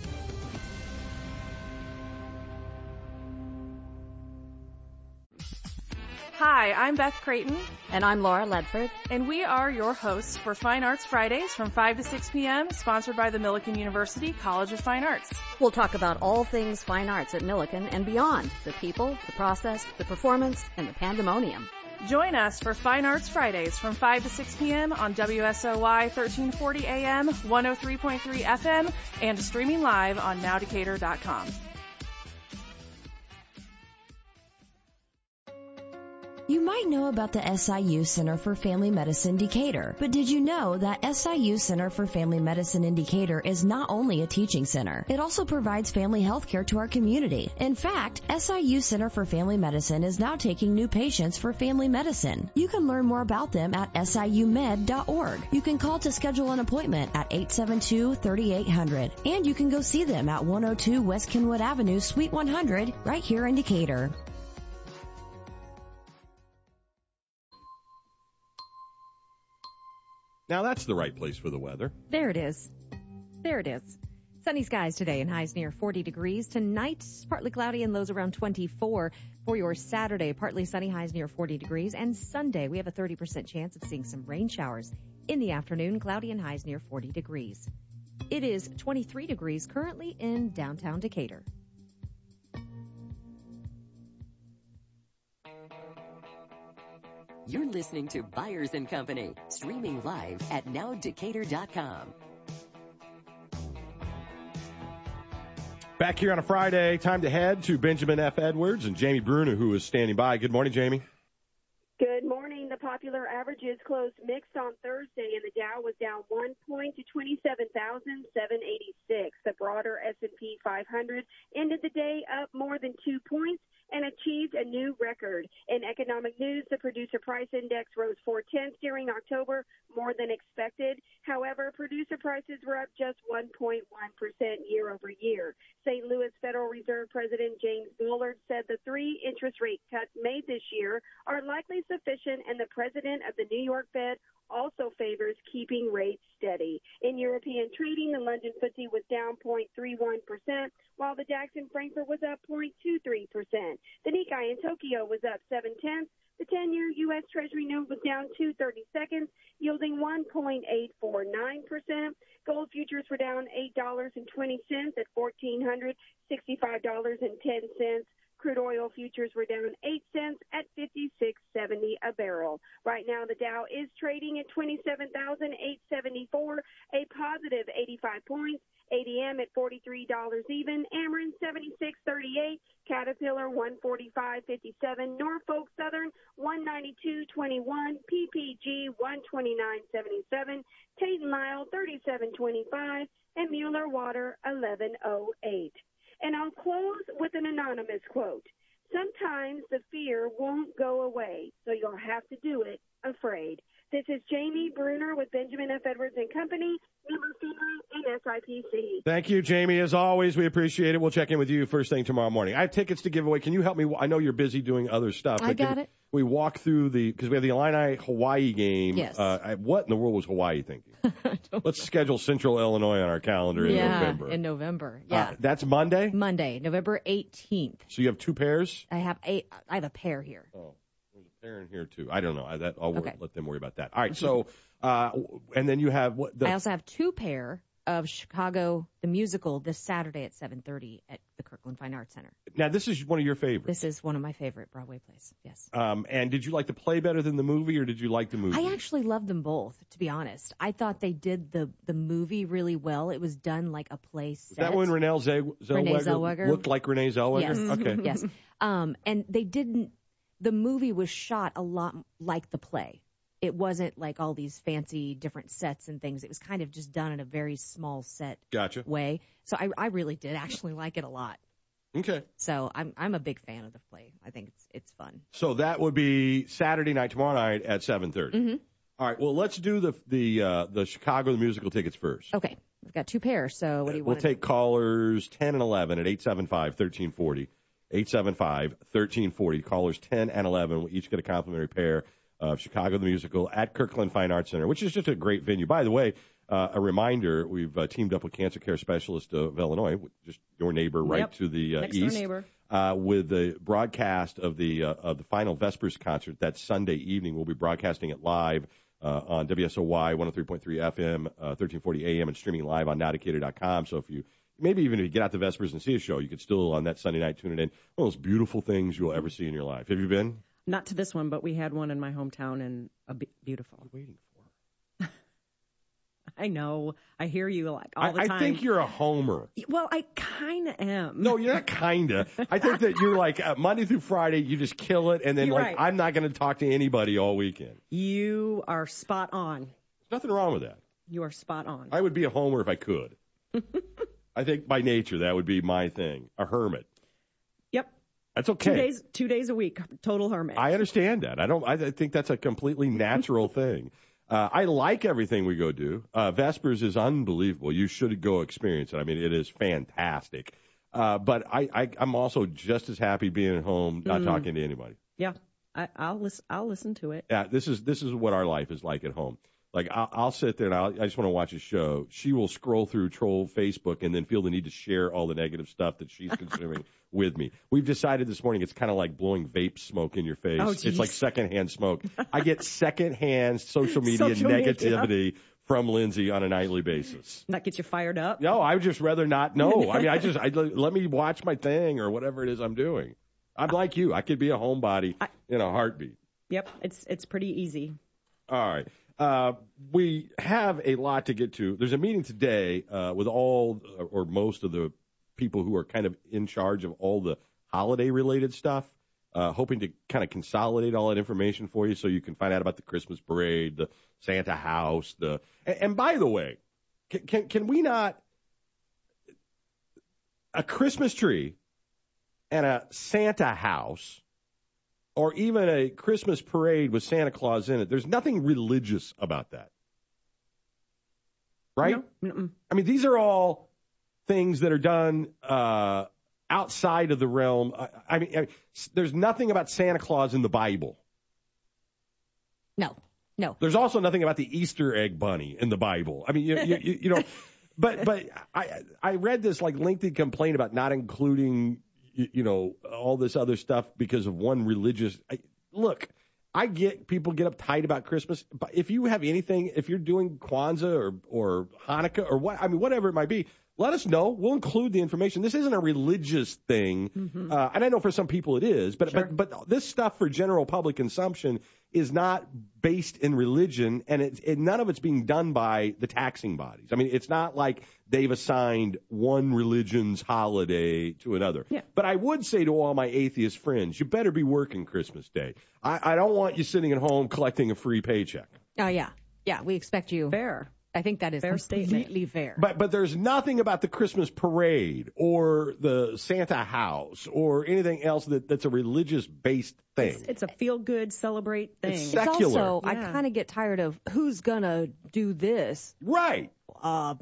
Hi, I'm Beth Creighton. And I'm Laura Ledford. And we are your hosts for Fine Arts Fridays from five to six p.m., sponsored by the Millikan University College of Fine Arts. We'll talk about all things fine arts at Millikan and beyond, the people, the process, the performance, and the pandemonium. Join us for Fine Arts Fridays from five to six p.m. on W S O Y thirteen forty A M, one oh three point three F M, and streaming live on now decatur dot com. You might know about the S I U Center for Family Medicine Decatur, but did you know that S I U Center for Family Medicine in Decatur is not only a teaching center, it also provides family health care to our community. In fact, S I U Center for Family Medicine is now taking new patients for family medicine. You can learn more about them at S I U med dot org. You can call to schedule an appointment at eight seven two, three eight zero zero, and you can go see them at one oh two West Kenwood Avenue, Suite one hundred, right here in Decatur. Now that's the right place for the weather. There it is. There it is. Sunny skies today and highs near forty degrees. Tonight, partly cloudy and lows around twenty-four. For your Saturday, partly sunny, highs near forty degrees. And Sunday, we have a thirty percent chance of seeing some rain showers. In the afternoon, cloudy and highs near forty degrees. It is twenty-three degrees currently in downtown Decatur. You're listening to Byers and Company, streaming live at now decatur dot com. Back here on a Friday, time to head to Benjamin F. Edwards and Jamie Bruner, who is standing by. Good morning, Jamie. Good morning. The popular averages closed mixed on Thursday, and the Dow was down one point to twenty-seven thousand seven hundred eighty-six. The broader S and P five hundred ended the day up more than two points and achieved a new record. In economic news, the producer price index rose four tenths during October, more than expected. However, producer prices were up just one point one percent year over year. Saint Louis Federal Reserve President James Bullard said the three interest rate cuts made this year are likely sufficient, and the president of the New York Fed also favors keeping rates steady. In European trading, the London F T S E was down zero point three one percent, while the DAX in Frankfurt was up zero point two three percent. The Nikkei in Tokyo was up seven tenths. The ten-year U S Treasury note was down two thirty-seconds, yielding one point eight four nine percent. Gold futures were down eight dollars and twenty cents at one thousand four hundred sixty-five dollars and ten cents. Crude oil futures were down eight cents at fifty-six seventy a barrel. barrel. Right now, the Dow is trading at twenty-seven thousand eight hundred seventy-four, a positive eighty-five points. A D M at forty-three dollars even. Ameren seventy-six thirty-eight. Caterpillar one forty-five fifty-seven. Norfolk Southern one ninety-two twenty-one. P P G one twenty-nine seventy-seven. Tate and Lyle thirty-seven twenty-five. And Mueller Water eleven oh eight. And I'll close with an anonymous quote. Sometimes the fear won't go away, so you'll have to do it afraid. This is Jamie Bruner with Benjamin F. Edwards and Company, member FINRA and S I P C. Thank you, Jamie. As always, we appreciate it. We'll check in with you first thing tomorrow morning. I have tickets to give away. Can you help me? I know you're busy doing other stuff. I but got can it. We walk through the, because we have the Illini Hawaii game. Yes. Uh, I- what in the world was Hawaii thinking? Let's schedule Central Illinois on our calendar in yeah, November. in November. Yeah. Uh, that's Monday? Monday, November eighteenth. So you have two pairs? I have eight. I have a pair here. Oh, there's a pair in here too. I don't know. I, that, I'll wor- Okay. let them worry about that. All right. So, uh, and then you have what? The, I also have two pair of Chicago the Musical this Saturday at seven thirty at the Kirkland Fine Arts Center. now, this is one of your favorites. This is one of my favorite Broadway plays. Yes. Um, and did you like the play better than the movie, or did you like the movie? I actually loved them both, to be honest. I thought they did the the movie really well. It was done like a play set. That when Renee Zell- Renee Zellweger, Zellweger. looked like Renee Zellweger? Yes. Okay. Yes. Um, and they didn't. The movie was shot a lot like the play. It wasn't like all these fancy different sets and things. It was kind of just done in a very small set Gotcha. way. So I, I really did actually like it a lot. Okay. So I'm I'm a big fan of the play. I think it's it's fun. So that would be Saturday night, tomorrow night at seven thirty. Mm-hmm. All right. Well, let's do the the uh, the Chicago the musical tickets first. Okay, we've got two pairs. So what do you We'll want? to take callers ten and eleven at eight seven five, one three four zero. eight seven five, one three four zero. Callers ten and eleven will each get a complimentary pair of Chicago the Musical at Kirkland Fine Arts Center, which is just a great venue. By the way, uh, a reminder, we've uh, teamed up with Cancer Care Specialist of Illinois, just your neighbor right Yep. to the uh, Next door east, neighbor. Uh, with the broadcast of the uh, of the final Vespers concert that Sunday evening. We'll be broadcasting it live uh, on W S O Y one oh three point three F M, uh, thirteen forty A M, and streaming live on now decatur dot com. So if you maybe even if you get out to Vespers and see a show, you could still on that Sunday night tune it in. One of those beautiful things you'll ever see in your life. Have you been? Not to this one, but we had one in my hometown, and a be- beautiful. What are you waiting for? I know. I hear you like all I, the time. I think you're a homer. Well, I kind of am. No, you're not kinda. I think that you're like uh, Monday through Friday, you just kill it, and then You're like right. I'm not going to talk to anybody all weekend. You are spot on. There's nothing wrong with that. You are spot on. I would be a homer if I could. I think by nature that would be my thing. A hermit. Yep. That's okay. Two days, two days a week, total hermit. I understand that. I don't. I think that's a completely natural thing. Uh, I like everything we go do. Uh, Vespers is unbelievable. You should go experience it. I mean, it is fantastic. Uh, but I, I, I'm also just as happy being at home, not Mm. talking to anybody. Yeah, I, I'll listen. I'll listen to it. Yeah, this is this is what our life is like at home. Like I'll, I'll sit there and I'll, I just want to watch a show. She will scroll through troll Facebook and then feel the need to share all the negative stuff that she's consuming with me. We've decided this morning it's kind of like blowing vape smoke in your face. Oh, It's geez. like secondhand smoke. I get secondhand social media Social media. negativity from Lindsay on a nightly basis. That gets you fired up. No, I would just rather not know. I mean, I just I, let me watch my thing or whatever it is I'm doing. I'm like you. I could be a homebody in a heartbeat. Yep, it's it's pretty easy. All right. Uh, we have a lot to get to. There's a meeting today uh, with all or most of the people who are kind of in charge of all the holiday-related stuff, uh, hoping to kind of consolidate all that information for you so you can find out about the Christmas parade, the Santa house. the. And, and by the way, can, can, can we not – a Christmas tree and a Santa house – or even a Christmas parade with Santa Claus in it, there's nothing religious about that. Right? No. I mean, these are all things that are done uh, outside of the realm. I, I, mean, I mean, there's nothing about Santa Claus in the Bible. No, no. There's also nothing about the Easter egg bunny in the Bible. I mean, you, you, you, you know, but but I I read this like lengthy complaint about not including you, you know all this other stuff because of one religious. I, look, I get people get uptight about Christmas, but if you have anything, if you're doing Kwanzaa or or Hanukkah or what, I mean, whatever it might be, let us know. We'll include the information. This isn't a religious thing, Mm-hmm. uh, and I know for some people it is, but, Sure. but but this stuff for general public consumption is not based in religion, and it, it, none of it's being done by the taxing bodies. I mean, it's not like they've assigned one religion's holiday to another. Yeah. But I would say to all my atheist friends, you better be working Christmas Day. I, I don't want you sitting at home collecting a free paycheck. Oh, yeah. Yeah, we expect you. Fair. I think that is Fair completely statement. fair. But but there's nothing about the Christmas parade or the Santa house or anything else that, that's a religious-based thing. It's, it's a feel-good, celebrate thing. It's It's secular. also, I Yeah. kind of get tired of who's going to do this. Right. Uh,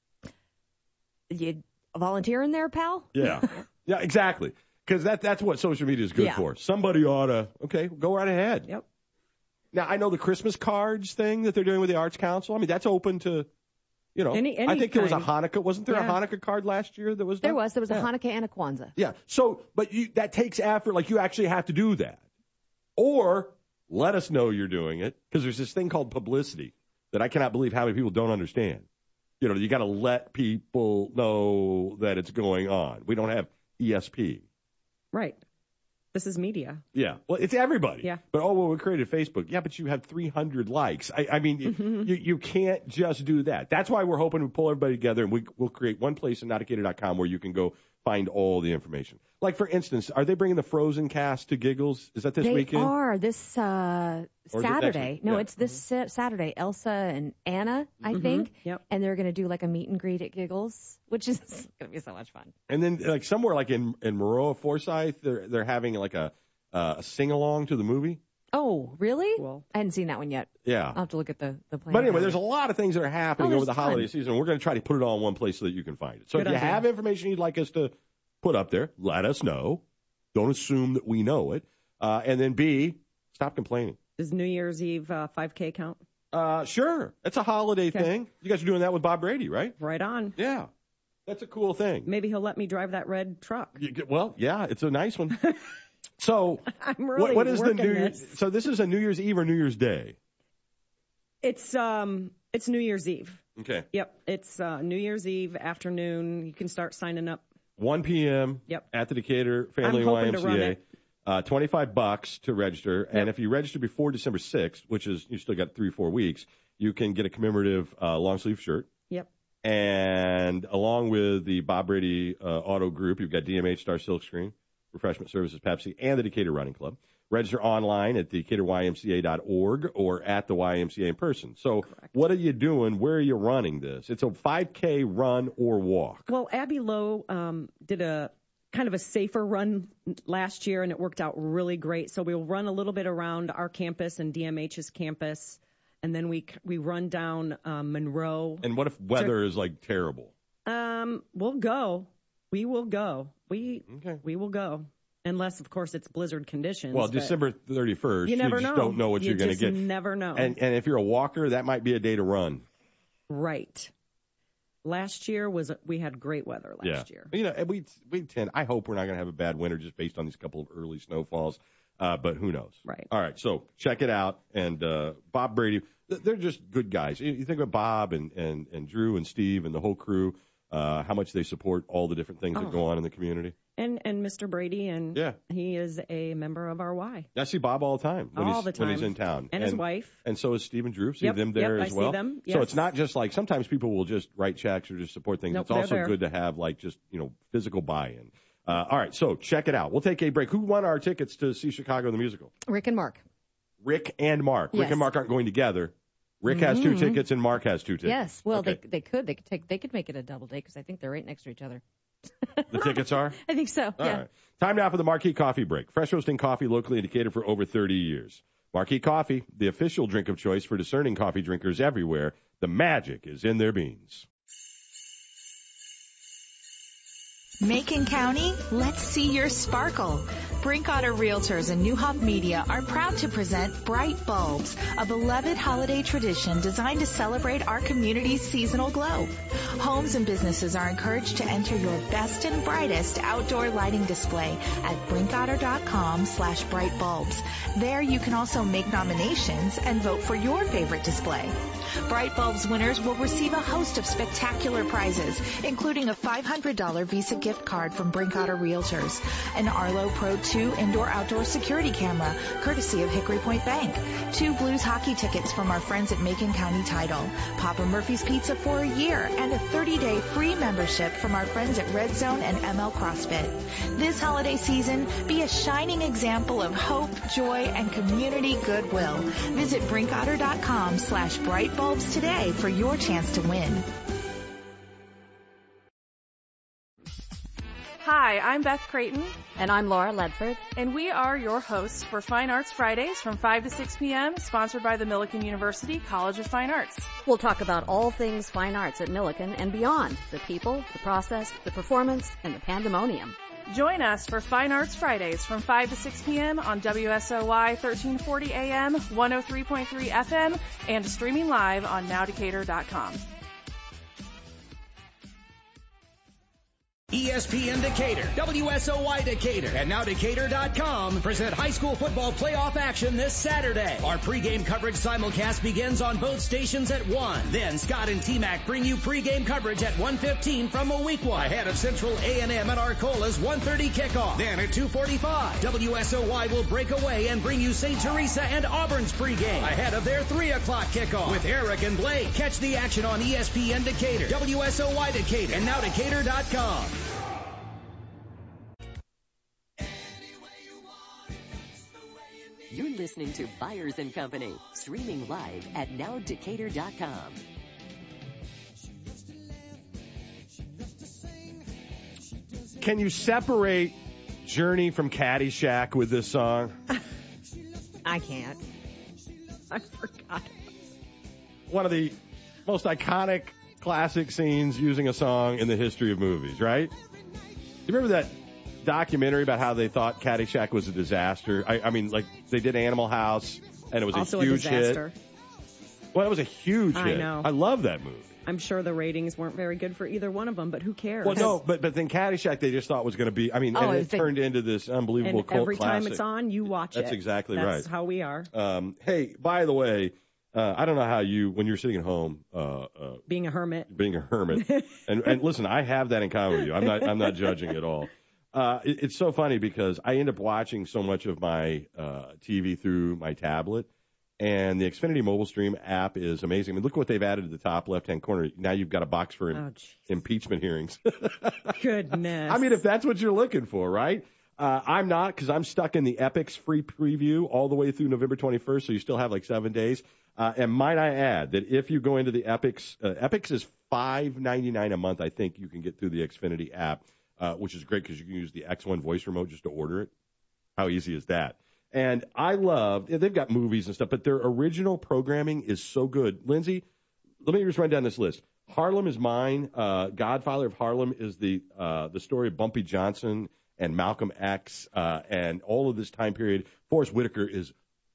you volunteering there, pal? Yeah. Yeah, exactly. Because that, that's what social media is good Yeah. for. Somebody ought to, okay, go right ahead. Yep. Now, I know the Christmas cards thing that they're doing with the Arts Council. I mean, that's open to, you know. Any- any I think there was a kind. Hanukkah. Wasn't there Yeah. a Hanukkah card last year that was There done? was. There was Yeah. a Hanukkah and a Kwanzaa. Yeah. So, but you, that takes effort. Like, you actually have to do that. Or let us know you're doing it, because there's this thing called publicity that I cannot believe how many people don't understand. You know, you got to let people know that it's going on. We don't have E S P. Right. This is media. Yeah. Well, it's everybody. Yeah. But, oh, well, we created Facebook. Yeah, but you have three hundred likes. I, I mean, Mm-hmm. you, you can't just do that. That's why we're hoping to pull everybody together, and we, we'll create one place in not decatur dot com where you can go find all the information. Like, for instance, are they bringing the Frozen cast to Giggles? Is that this they weekend? are this uh, Or is it next Saturday. week? No, Yeah. it's this sa- Saturday. Elsa and Anna, I Mhm. think. Yep. And they're going to do like a meet and greet at Giggles, which is going to be so much fun. And then, like, somewhere like in, in Maroa, Forsyth, they're, they're having, like, a, uh, a sing-along to the movie. Oh, really? Cool. I hadn't seen that one yet. Yeah. I'll have to look at the, the plan. But anyway, there's a lot of things that are happening Oh, over the there's a ton. holiday season. We're going to try to put it all in one place so that you can find it. So Good if you idea. have information you'd like us to put up there, let us know. Don't assume that we know it. Uh, and then B, stop complaining. Does New Year's Eve uh, five K count? Uh, sure. That's a holiday Okay. thing. You guys are doing that with Bob Brady, right? Right on. Yeah. That's a cool thing. Maybe he'll let me drive that red truck. You get- well, yeah, it's a nice one. So, I'm what, really what is the working New this. Year's? So this is a New Year's Eve or New Year's Day? It's um, it's New Year's Eve. Okay. Yep, it's uh, New Year's Eve afternoon. You can start signing up. one p.m. Yep. at the Decatur Family I'm Y hoping M to run C A. it. Uh, twenty-five bucks to register, and if you register before December sixth, which is you still got three, four weeks, you can get a commemorative uh, long sleeve shirt. Yep. And along with the Bob Brady uh, Auto Group, you've got D M H, Star Silkscreen, Refreshment Services, Pepsi, and the Decatur Running Club. Register online at decatur y m c a dot org or at the Y M C A in person. So what are you doing? Where are you running this? It's a five K run or walk. Well, Abby Lowe um, did a kind of a safer run last year, and it worked out really great. So we'll run a little bit around our campus and D M H's campus, and then we we run down um, Monroe. And what if weather is like terrible? Um, we'll go. We will go. We okay. we will go. Unless, of course, it's blizzard conditions. Well, but December thirty-first, You never just know. don't know what You are going to just get. never know. And and if you're a walker, that might be a day to run. Right. Last year was we had great weather last yeah. year. You know, and we we tend. I hope we're not going to have a bad winter just based on these couple of early snowfalls. Uh, but who knows? Right. All right. So check it out. And uh, Bob Brady, they're just good guys. You you think about Bob and and and Drew and Steve and the whole crew. Uh, how much they support all the different things Oh. that go on in the community. And and Mister Brady, and Yeah. he is a member of our Y. I see Bob all the time when All he's the when he's time. in town, And his wife. and so is Steve and Drew. See Yep, them there yep, as I see well. them, So yes. it's not just like sometimes people will just write checks or just support things. Nope, it's they're also there. good to have like just you know physical buy-in. Uh, all right, so check it out. We'll take a break. Who won our tickets to see Chicago the musical? Rick and Mark. Rick and Mark. Rick Yes. and Mark aren't going together. Rick has two Mhm. tickets and Mark has two tickets. Yes. Well, Okay. they they could they could take they could make it a double day because I think they're right next to each other. The tickets are? I think so. All yeah. right. Time now for the Marquee Coffee Break. Fresh roasting coffee locally indicated for over thirty years. Marquee Coffee, the official drink of choice for discerning coffee drinkers everywhere. The magic is in their beans. Macon County, let's see your sparkle. Brinkotter Realtors and New Hop Media are proud to present Bright Bulbs, a beloved holiday tradition designed to celebrate our community's seasonal glow. Homes and businesses are encouraged to enter your best and brightest outdoor lighting display at brinkotter.com slash bright bulbs. There you can also make nominations and vote for your favorite display. Bright Bulbs winners will receive a host of spectacular prizes, including a five hundred dollars Visa gift card from Brinkotter Realtors, an Arlo Pro two indoor-outdoor security camera, courtesy of Hickory Point Bank, two Blues hockey tickets from our friends at Macon County Title, Papa Murphy's Pizza for a year, and a thirty-day free membership from our friends at Red Zone and M L CrossFit. This holiday season, be a shining example of hope, joy, and community goodwill. Visit brinkotter.com slash bright bulbs today for your chance to win. Hi, I'm Beth Creighton. And I'm Laura Ledford. And we are your hosts for Fine Arts Fridays from five to six p.m., sponsored by the Millikan University College of Fine Arts. We'll talk about all things fine arts at Millikan and beyond, the people, the process, the performance, and the pandemonium. Join us for Fine Arts Fridays from five to six p.m. on W S O Y thirteen forty A M, one oh three point three F M, and streaming live on now decatur dot com. E S P N Decatur, W S O Y Decatur, and now decatur dot com present high school football playoff action this Saturday. Our pregame coverage simulcast begins on both stations at one. Then Scott and T-Mac bring you pregame coverage at one fifteen from Moweaqua, ahead of Central A and M at Arcola's one thirty kickoff. Then at two forty-five, W S O Y will break away and bring you Saint Teresa and Auburn's pregame, ahead of their three o'clock kickoff with Eric and Blake. Catch the action on E S P N Decatur, W S O Y Decatur, and now decatur dot com. You're listening to Byers and Company, streaming live at now decatur dot com. Can you separate Journey from Caddyshack with this song? I can't. I forgot. One of the most iconic classic scenes using a song in the history of movies, right? Do you remember that documentary about how they thought Caddyshack was a disaster? I, I mean, like, they did Animal House, and it was also a huge a disaster. hit. Well, it was a huge I hit. know. I love that movie. I'm sure the ratings weren't very good for either one of them, but who cares? Well, no, but but then Caddyshack they just thought was going to be. I mean, Oh, and it it's a- turned into this unbelievable and cult every classic. time it's on, you watch it. That's exactly That's right. That's how we are. Um, hey, by the way, uh, I don't know how you, when you're sitting at home, uh, uh, Being a hermit. being a hermit, and and listen, I have that in common with you. I'm not I'm not judging at all. Uh, it, it's so funny because I end up watching so much of my uh, T V through my tablet, and the Xfinity Mobile Stream app is amazing. I mean, look what they've added to the top left-hand corner. Now you've got a box for im- Oh, impeachment hearings. Goodness. I mean, if that's what you're looking for, right? Uh, I'm not, because I'm stuck in the Epix free preview all the way through November twenty-first, so you still have like seven days. Uh, and might I add that if you go into the Epix, uh, Epix is five ninety-nine a month, I think you can get through the Xfinity app, uh, which is great because you can use the X one voice remote just to order it. How easy is that? And I love, they've got movies and stuff, but their original programming is so good. Lindsay, let me just run down this list. Harlem is Mine. Uh, Godfather of Harlem is the uh, the story of Bumpy Johnson and Malcolm X uh, and all of this time period. Forrest Whitaker is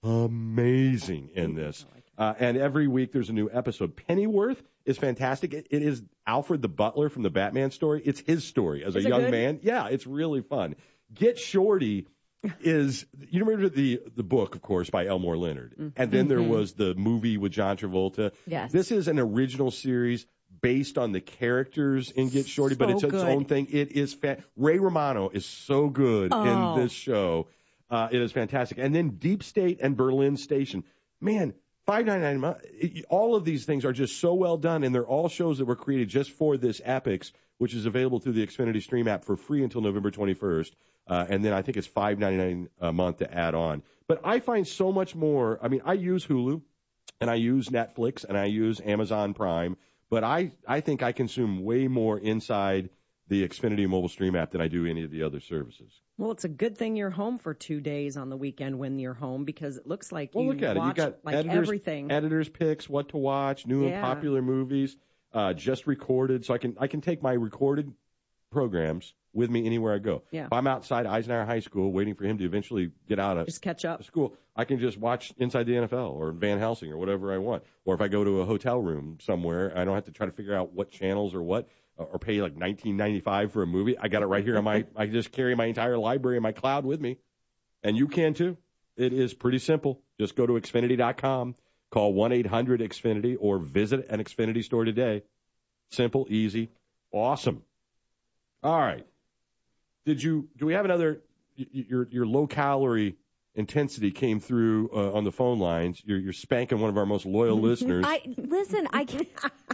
amazing in this. Uh, and every week there's a new episode. Pennyworth is fantastic. It, it is Alfred the Butler from the Batman story. It's his story as Is a it young good? man. Yeah, it's really fun. Get Shorty is, you remember the the book, of course, by Elmore Leonard. And then there Mhm. was the movie with John Travolta. Yes. This is an original series based on the characters in Get Shorty, but So it's its good. own thing. It is fa- Ray Romano is so good Oh. in this show. Uh, it is fantastic. And then Deep State and Berlin Station. Man, five ninety-nine a month. It- All of these things are just so well done, and they're all shows that were created just for this Epix, which is available through the Xfinity Stream app for free until November twenty-first. Uh, and then I think it's five ninety-nine a month to add on. But I find so much more. I mean, I use Hulu, and I use Netflix, and I use Amazon Prime, but I, I think I consume way more inside the Xfinity mobile stream app than I do any of the other services. Well, it's a good thing you're home for two days on the weekend when you're home, because it looks like Well, you look at it. You watch got like editors, everything. editors picks, what to watch, new and Yeah. popular movies, uh, just recorded. So I can I can take my recorded programs with me anywhere I go. Yeah. If I'm outside Eisenhower High School waiting for him to eventually get out of just catch up school, I can just watch Inside the N F L or Van Helsing or whatever I want. Or if I go to a hotel room somewhere, I don't have to try to figure out what channels or what, or pay like nineteen ninety-five for a movie. I got it right here on my, I just carry my entire library in my cloud with me. And you can too. It is pretty simple. Just go to Xfinity dot com, call one eight hundred X Finity, or visit an Xfinity store today. Simple, easy, awesome. All right. Did you? Do we have another? Your your low calorie intensity came through uh, on the phone lines. You're you're spanking one of our most loyal listeners. I listen. I can't.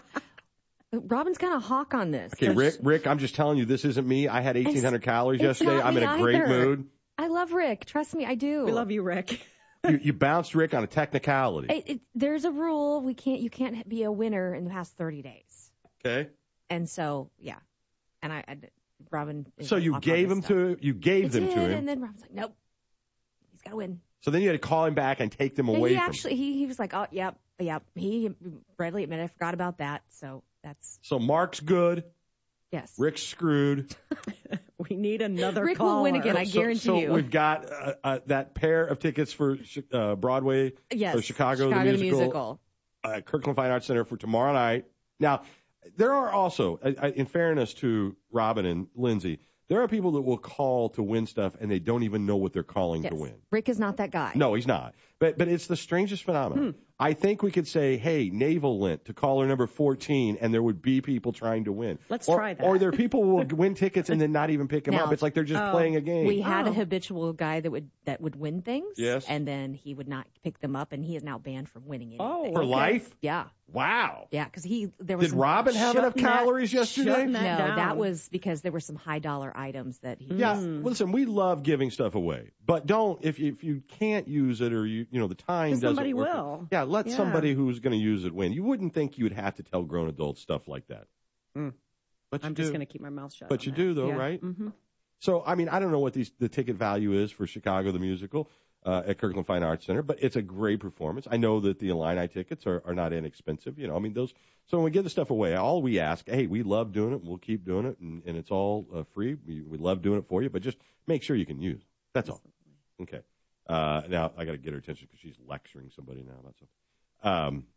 Robin's kind of hawk on this. Okay, Rick. Rick, I'm just telling you, this isn't me. I had eighteen hundred calories it's yesterday. not I'm me in a great either. mood. I love Rick. Trust me, I do. We love you, Rick. you, you bounced Rick on a technicality. It, it, there's a rule. We can't. You can't be a winner in the past thirty days. Okay. And so, yeah. And I, I Robin. Is So you hawk on gave this him stuff. to you gave I them did, to him. and then Robin's like, nope. He's got to win. So then you had to call him back and take them And away he from actually, he, he was like, oh, yep, yep. He readily admitted, I forgot about that. So that's. So Mark's good. Yes. Rick's screwed. We need another Rick caller. will win again, I So- guarantee so, you. we've got uh, uh, that pair of tickets for uh, Broadway, Yes, for Chicago, Chicago the the musical, musical. Uh, Kirkland Fine Arts Center for tomorrow night. Now, there are also, uh, uh, in fairness to Robin and Lindsay, there are people that will call to win stuff and they don't even know what they're calling Yes. to win. Rick is not that guy. No, he's not. But but it's the strangest phenomenon. I think we could say, hey, Naval Lint to caller number fourteen, and there would be people trying to win. Let's or, try that. Or there are people who will win tickets and then not even pick them Now, up. It's like they're just oh, playing a game. We had Oh. a habitual guy that would that would win things. Yes. And then he would not pick them up, and he is now banned from winning anything. Oh, For okay. life? Yeah. Wow. Yeah, because he there was Did some, Robin have enough shutting that- calories yesterday? shutting no, that down. that was because there were some high dollar items that he. Yeah, Mm. listen, we love giving stuff away, but don't if you, if you can't use it or you you know the time 'Cause doesn't somebody work. will. Yeah, let Yeah. somebody who's going to use it win. You wouldn't think you'd have to tell grown adults stuff like that, Mm. but you I'm do. just going to keep my mouth shut. But on you that. do though, Yeah. right? Mm-hmm. So I mean, I don't know what these the ticket value is for Chicago the musical uh, at Kirkland Fine Arts Center, but it's a great performance. I know that the Illini tickets are, are not inexpensive. You know, I mean those. So when we give the stuff away, all we ask, hey, we love doing it. We'll keep doing it, and, and it's all uh, free. We, we love doing it for you, but just make sure you can use it. That's all. Okay. Uh, now I got to get her attention because she's lecturing somebody now about something. Um,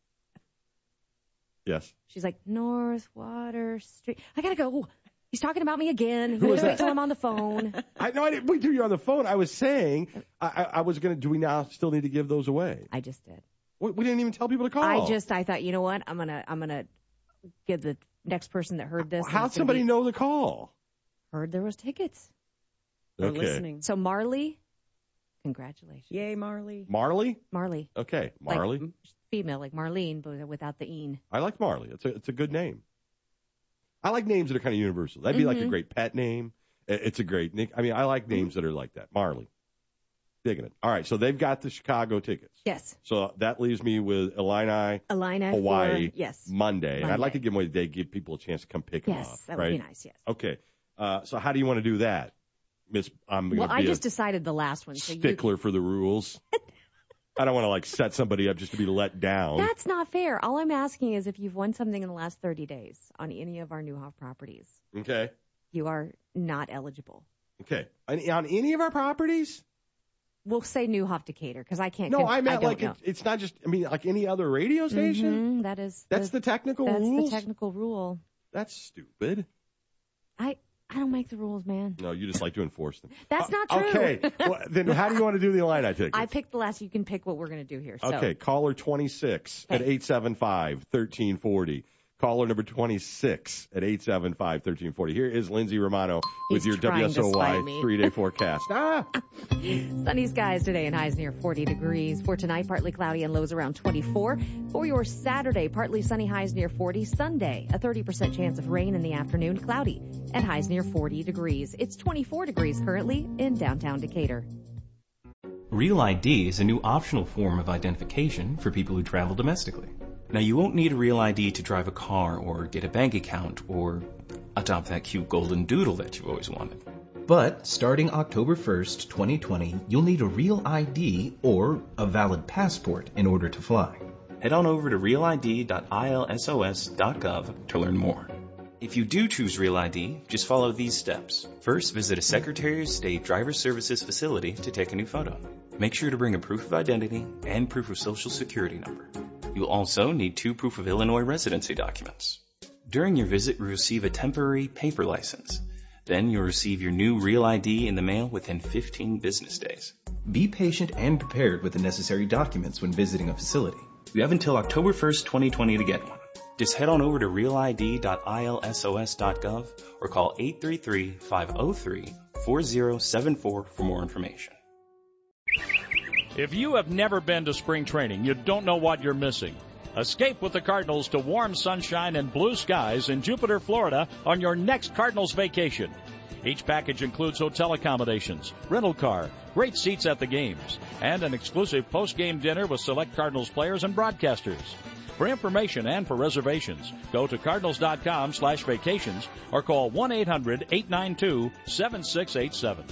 yes. She's like North Water Street. I gotta go. He's talking about me again. Who was Wait that? till I'm on the phone. I know I didn't wait till you're on the phone. I was saying I, I, I was going to. Do we now still need to give those away? I just did. We, we didn't even tell people to call. I just I thought, you know what? I'm gonna I'm gonna give the next person that heard this. and How'd it's gonna somebody be- know the call? Heard there was tickets. We're Okay. listening. So Marley, congratulations. Yay, Marley. Marley? Marley. Okay, Like, Marley. female, like Marlene, but without the een. I like Marley. It's a it's a good name. I like names that are kind of universal. That'd be like a Mhm. great pet name. It- It's a great nick. I mean, I like names that are like that. Marley. Digging it. All right, so they've got the Chicago tickets. Yes. So that leaves me with Illini, Illini Hawaii, for, yes. Monday. And I'd like Monday. to give them away today, give people a chance to come pick them Yes, up. that right? would be nice, yes. Okay. Uh, so how do you want to do that, Miss? I'm going Well, to I be just a decided the last one. So you, stickler for the rules. I don't want to like set somebody up just to be let down. that's not fair. All I'm asking is if you've won something in the last thirty days on any of our Newhoff properties, Okay. you are not eligible. Okay. On, on any of our properties? We'll say Newhoff Decatur because I can't. No, con- I meant don't like know. it, it's not just. I mean, like any other radio station. Mhm, that is. That's that the is- technical that's rules. the technical rule. That's stupid. I I don't make the rules, man. No, you just like to enforce them. That's not true. Okay. Well, then how do you want to do the Illini tickets? I picked the last. You can pick what we're going to do here. So. Okay, caller twenty-six at eight seven five, one three four zero. Caller number twenty-six at eight seven five, one three four zero. Here is Lindsay Romano with He's your trying W S to O spite Y me. three-day forecast. Ah! Sunny skies today and highs near forty degrees. For tonight, partly cloudy and lows around twenty-four. For your Saturday, partly sunny, highs near forty. Sunday, a thirty percent chance of rain in the afternoon, cloudy, and highs near forty degrees. It's twenty-four degrees currently in downtown Decatur. Real I D is a new optional form of identification for people who travel domestically. Now, you won't need a Real I D to drive a car or get a bank account or adopt that cute golden doodle that you've always wanted. But starting October first, twenty twenty, you'll need a Real I D or a valid passport in order to fly. Head on over to real I D dot I L S O S dot gov to learn more. If you do choose Real I D, just follow these steps. First, visit a Secretary of State Driver Services facility to take a new photo. Make sure to bring a proof of identity and proof of Social Security number. You'll also need two proof of Illinois residency documents. During your visit, you'll receive a temporary paper license. Then you'll receive your new Real I D in the mail within fifteen business days. Be patient and prepared with the necessary documents when visiting a facility. You have until October first, twenty twenty to get one. Just head on over to real I D dot I L S O S dot gov or call eight three three, five oh three, four oh seven four for more information. If you have never been to spring training, you don't know what you're missing. Escape with the Cardinals to warm sunshine and blue skies in Jupiter, Florida on your next Cardinals vacation. Each package includes hotel accommodations, rental car, great seats at the games, and an exclusive post-game dinner with select Cardinals players and broadcasters. For information and for reservations, go to cardinals.com slash vacations or call one eight hundred, eight nine two, seven six eight seven.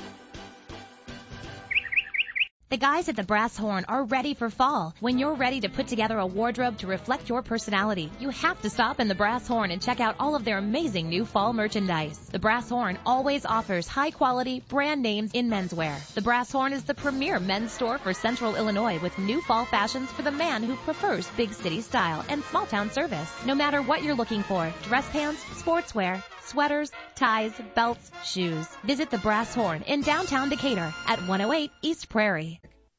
The guys at the Brass Horn are ready for fall. When you're ready to put together a wardrobe to reflect your personality, you have to stop in the Brass Horn and check out all of their amazing new fall merchandise. The Brass Horn always offers high-quality brand names in menswear. The Brass Horn is the premier men's store for Central Illinois with new fall fashions for the man who prefers big city style and small-town service. No matter what you're looking for, dress pants, sportswear, sweaters, ties, belts, shoes. Visit the Brass Horn in downtown Decatur at one oh eight East Prairie.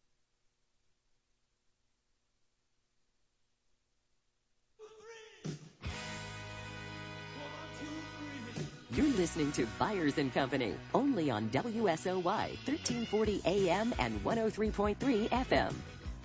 You're listening to Byers and Company, only on W S O Y, thirteen forty A M and one oh three point three F M.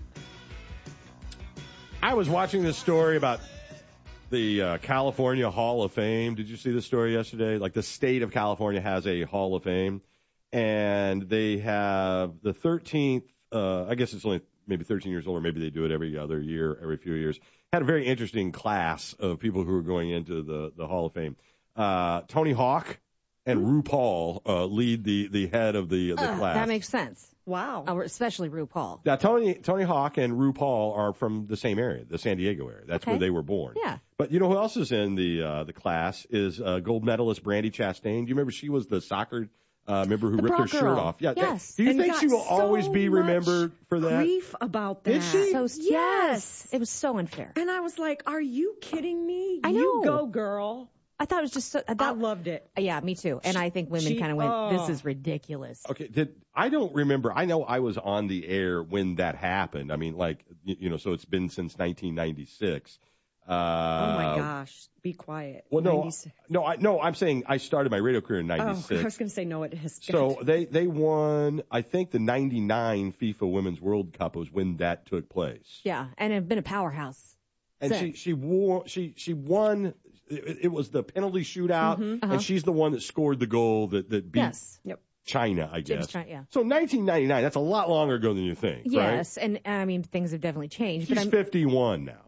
I was watching this story about the uh, California Hall of Fame. Did you see this story yesterday? Like the state of California has a Hall of Fame, and they have the thirteenth, uh, I guess it's only maybe thirteen years old, or maybe they do it every other year, every few years. Had a very interesting class of people who are going into the, the Hall of Fame. Uh, Tony Hawk and RuPaul uh, lead the, the head of the, the uh, class. That makes sense. Wow. Oh, especially RuPaul. Now, Tony Tony Hawk and RuPaul are from the same area, the San Diego area. That's Okay. where they were born. Yeah. But you know who else is in the uh, the class is uh, gold medalist Brandi Chastain. Do you remember she was the soccer uh, member who The ripped bra her shirt girl. off? Yeah. Yes. Do you And think got she will so always be much remembered for that? Grief about that. Did she? So, Yes. yes. It was so unfair. And I was like, are you kidding me? I You know. go, girl. I thought it was just so. I, I loved it. Yeah, me too. And I think women She- kind of went, oh. this is ridiculous. Okay, did I don't remember. I know I was on the air when that happened. I mean, like you, you know, so it's been since nineteen ninety-six. Uh, Oh my gosh. Be quiet. Well, no, ninety-six. no, I no, I'm saying I started my radio career in Oh, I ninety-six. was going to say no, it has. So they they won. I think the ninety-nine FIFA Women's World Cup was when that took place. Yeah, and have been a powerhouse. And she since. she won she she won. It, it was the penalty shootout, Mhm. Uh-huh. and she's the one that scored the goal that that beat Yes. Yep. China, I James guess. China, yeah. So nineteen ninety-nine, that's a lot longer ago than you think, right? Yes, and I mean things have definitely changed. She's but I'm, fifty-one now.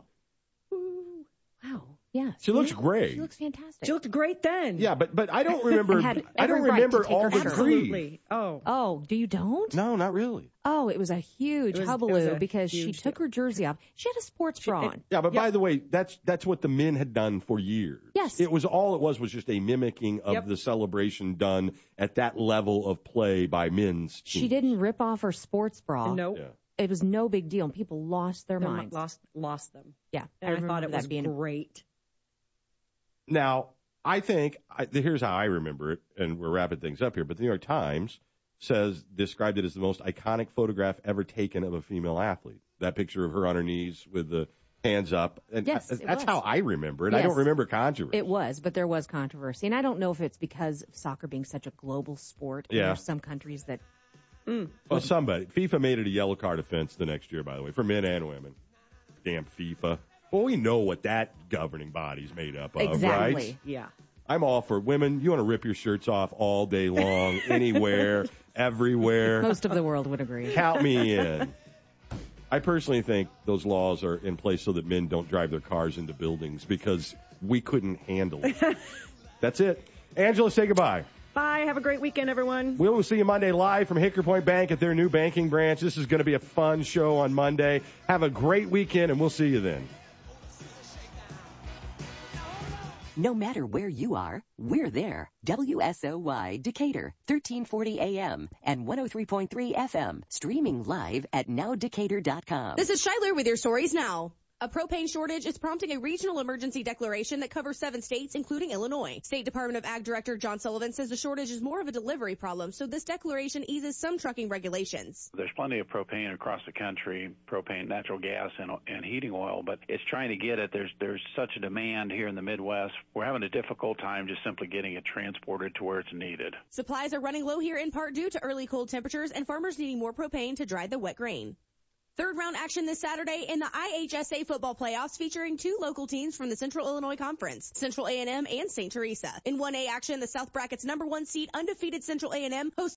wow, yeah. She looks great. She looks fantastic. She looked great then. Yeah, but but I don't remember. And had I don't every right to remember take all her the shirt off. grief. Absolutely. Oh. Oh, do you don't? No, not really. Oh, it was a huge It was- it hullabaloo was a because she huge took her jersey off. She had a sports bra on. Yeah, but by the way, that's that's what the men had done for years. Yes. It was all it was was just a mimicking of Yep. the celebration done at that level of play by men's She teams. didn't rip off her sports bra. Nope. Yeah. It was no big deal, and people lost their They minds. Lost, lost them. Yeah, And I, remember thought it that was being great. Now, I think I, here's how I remember it, and we're wrapping things up here. But the New York Times says described it as the most iconic photograph ever taken of a female athlete. That picture of her on her knees with the hands up, and Yes, I- it that's was. how I remember it. I Yes. don't remember controversy. It was, but there was controversy, and I don't know if it's because of soccer being such a global sport. and Yeah. There's some countries that. Well, somebody FIFA made it a yellow card offense the next year, by the way, for men and women. Damn FIFA. Well, we know what that governing body's made up of, Exactly. right? Yeah. I'm all for women. You want to rip your shirts off all day long, anywhere, everywhere. Most of the world would agree. Count me in. I personally think those laws are in place so that men don't drive their cars into buildings because we couldn't handle it. That's it. Angela, say goodbye. Bye. Have a great weekend, everyone. We will see you Monday live from Hickory Point Bank at their new banking branch. This is going to be a fun show on Monday. Have a great weekend, and we'll see you then. No matter where you are, we're there. W S O Y Decatur, thirteen forty A M and one oh three point three F M. Streaming live at now decatur dot com. This is Shiler with your stories now. A propane shortage is prompting a regional emergency declaration that covers seven states, including Illinois. State Department of Ag Director John Sullivan says the shortage is more of a delivery problem, so this declaration eases some trucking regulations. There's plenty of propane across the country, propane, natural gas, and, and heating oil, but it's trying to get it. There's there's such a demand here in the Midwest. We're having a difficult time just simply getting it transported to where it's needed. Supplies are running low here in part due to early cold temperatures and farmers needing more propane to dry the wet grain. Third round action this Saturday in the I H S A football playoffs featuring two local teams from the Central Illinois Conference, Central A and M and Saint Teresa. In one A action, the South Bracket's number one seed undefeated Central A and M hosts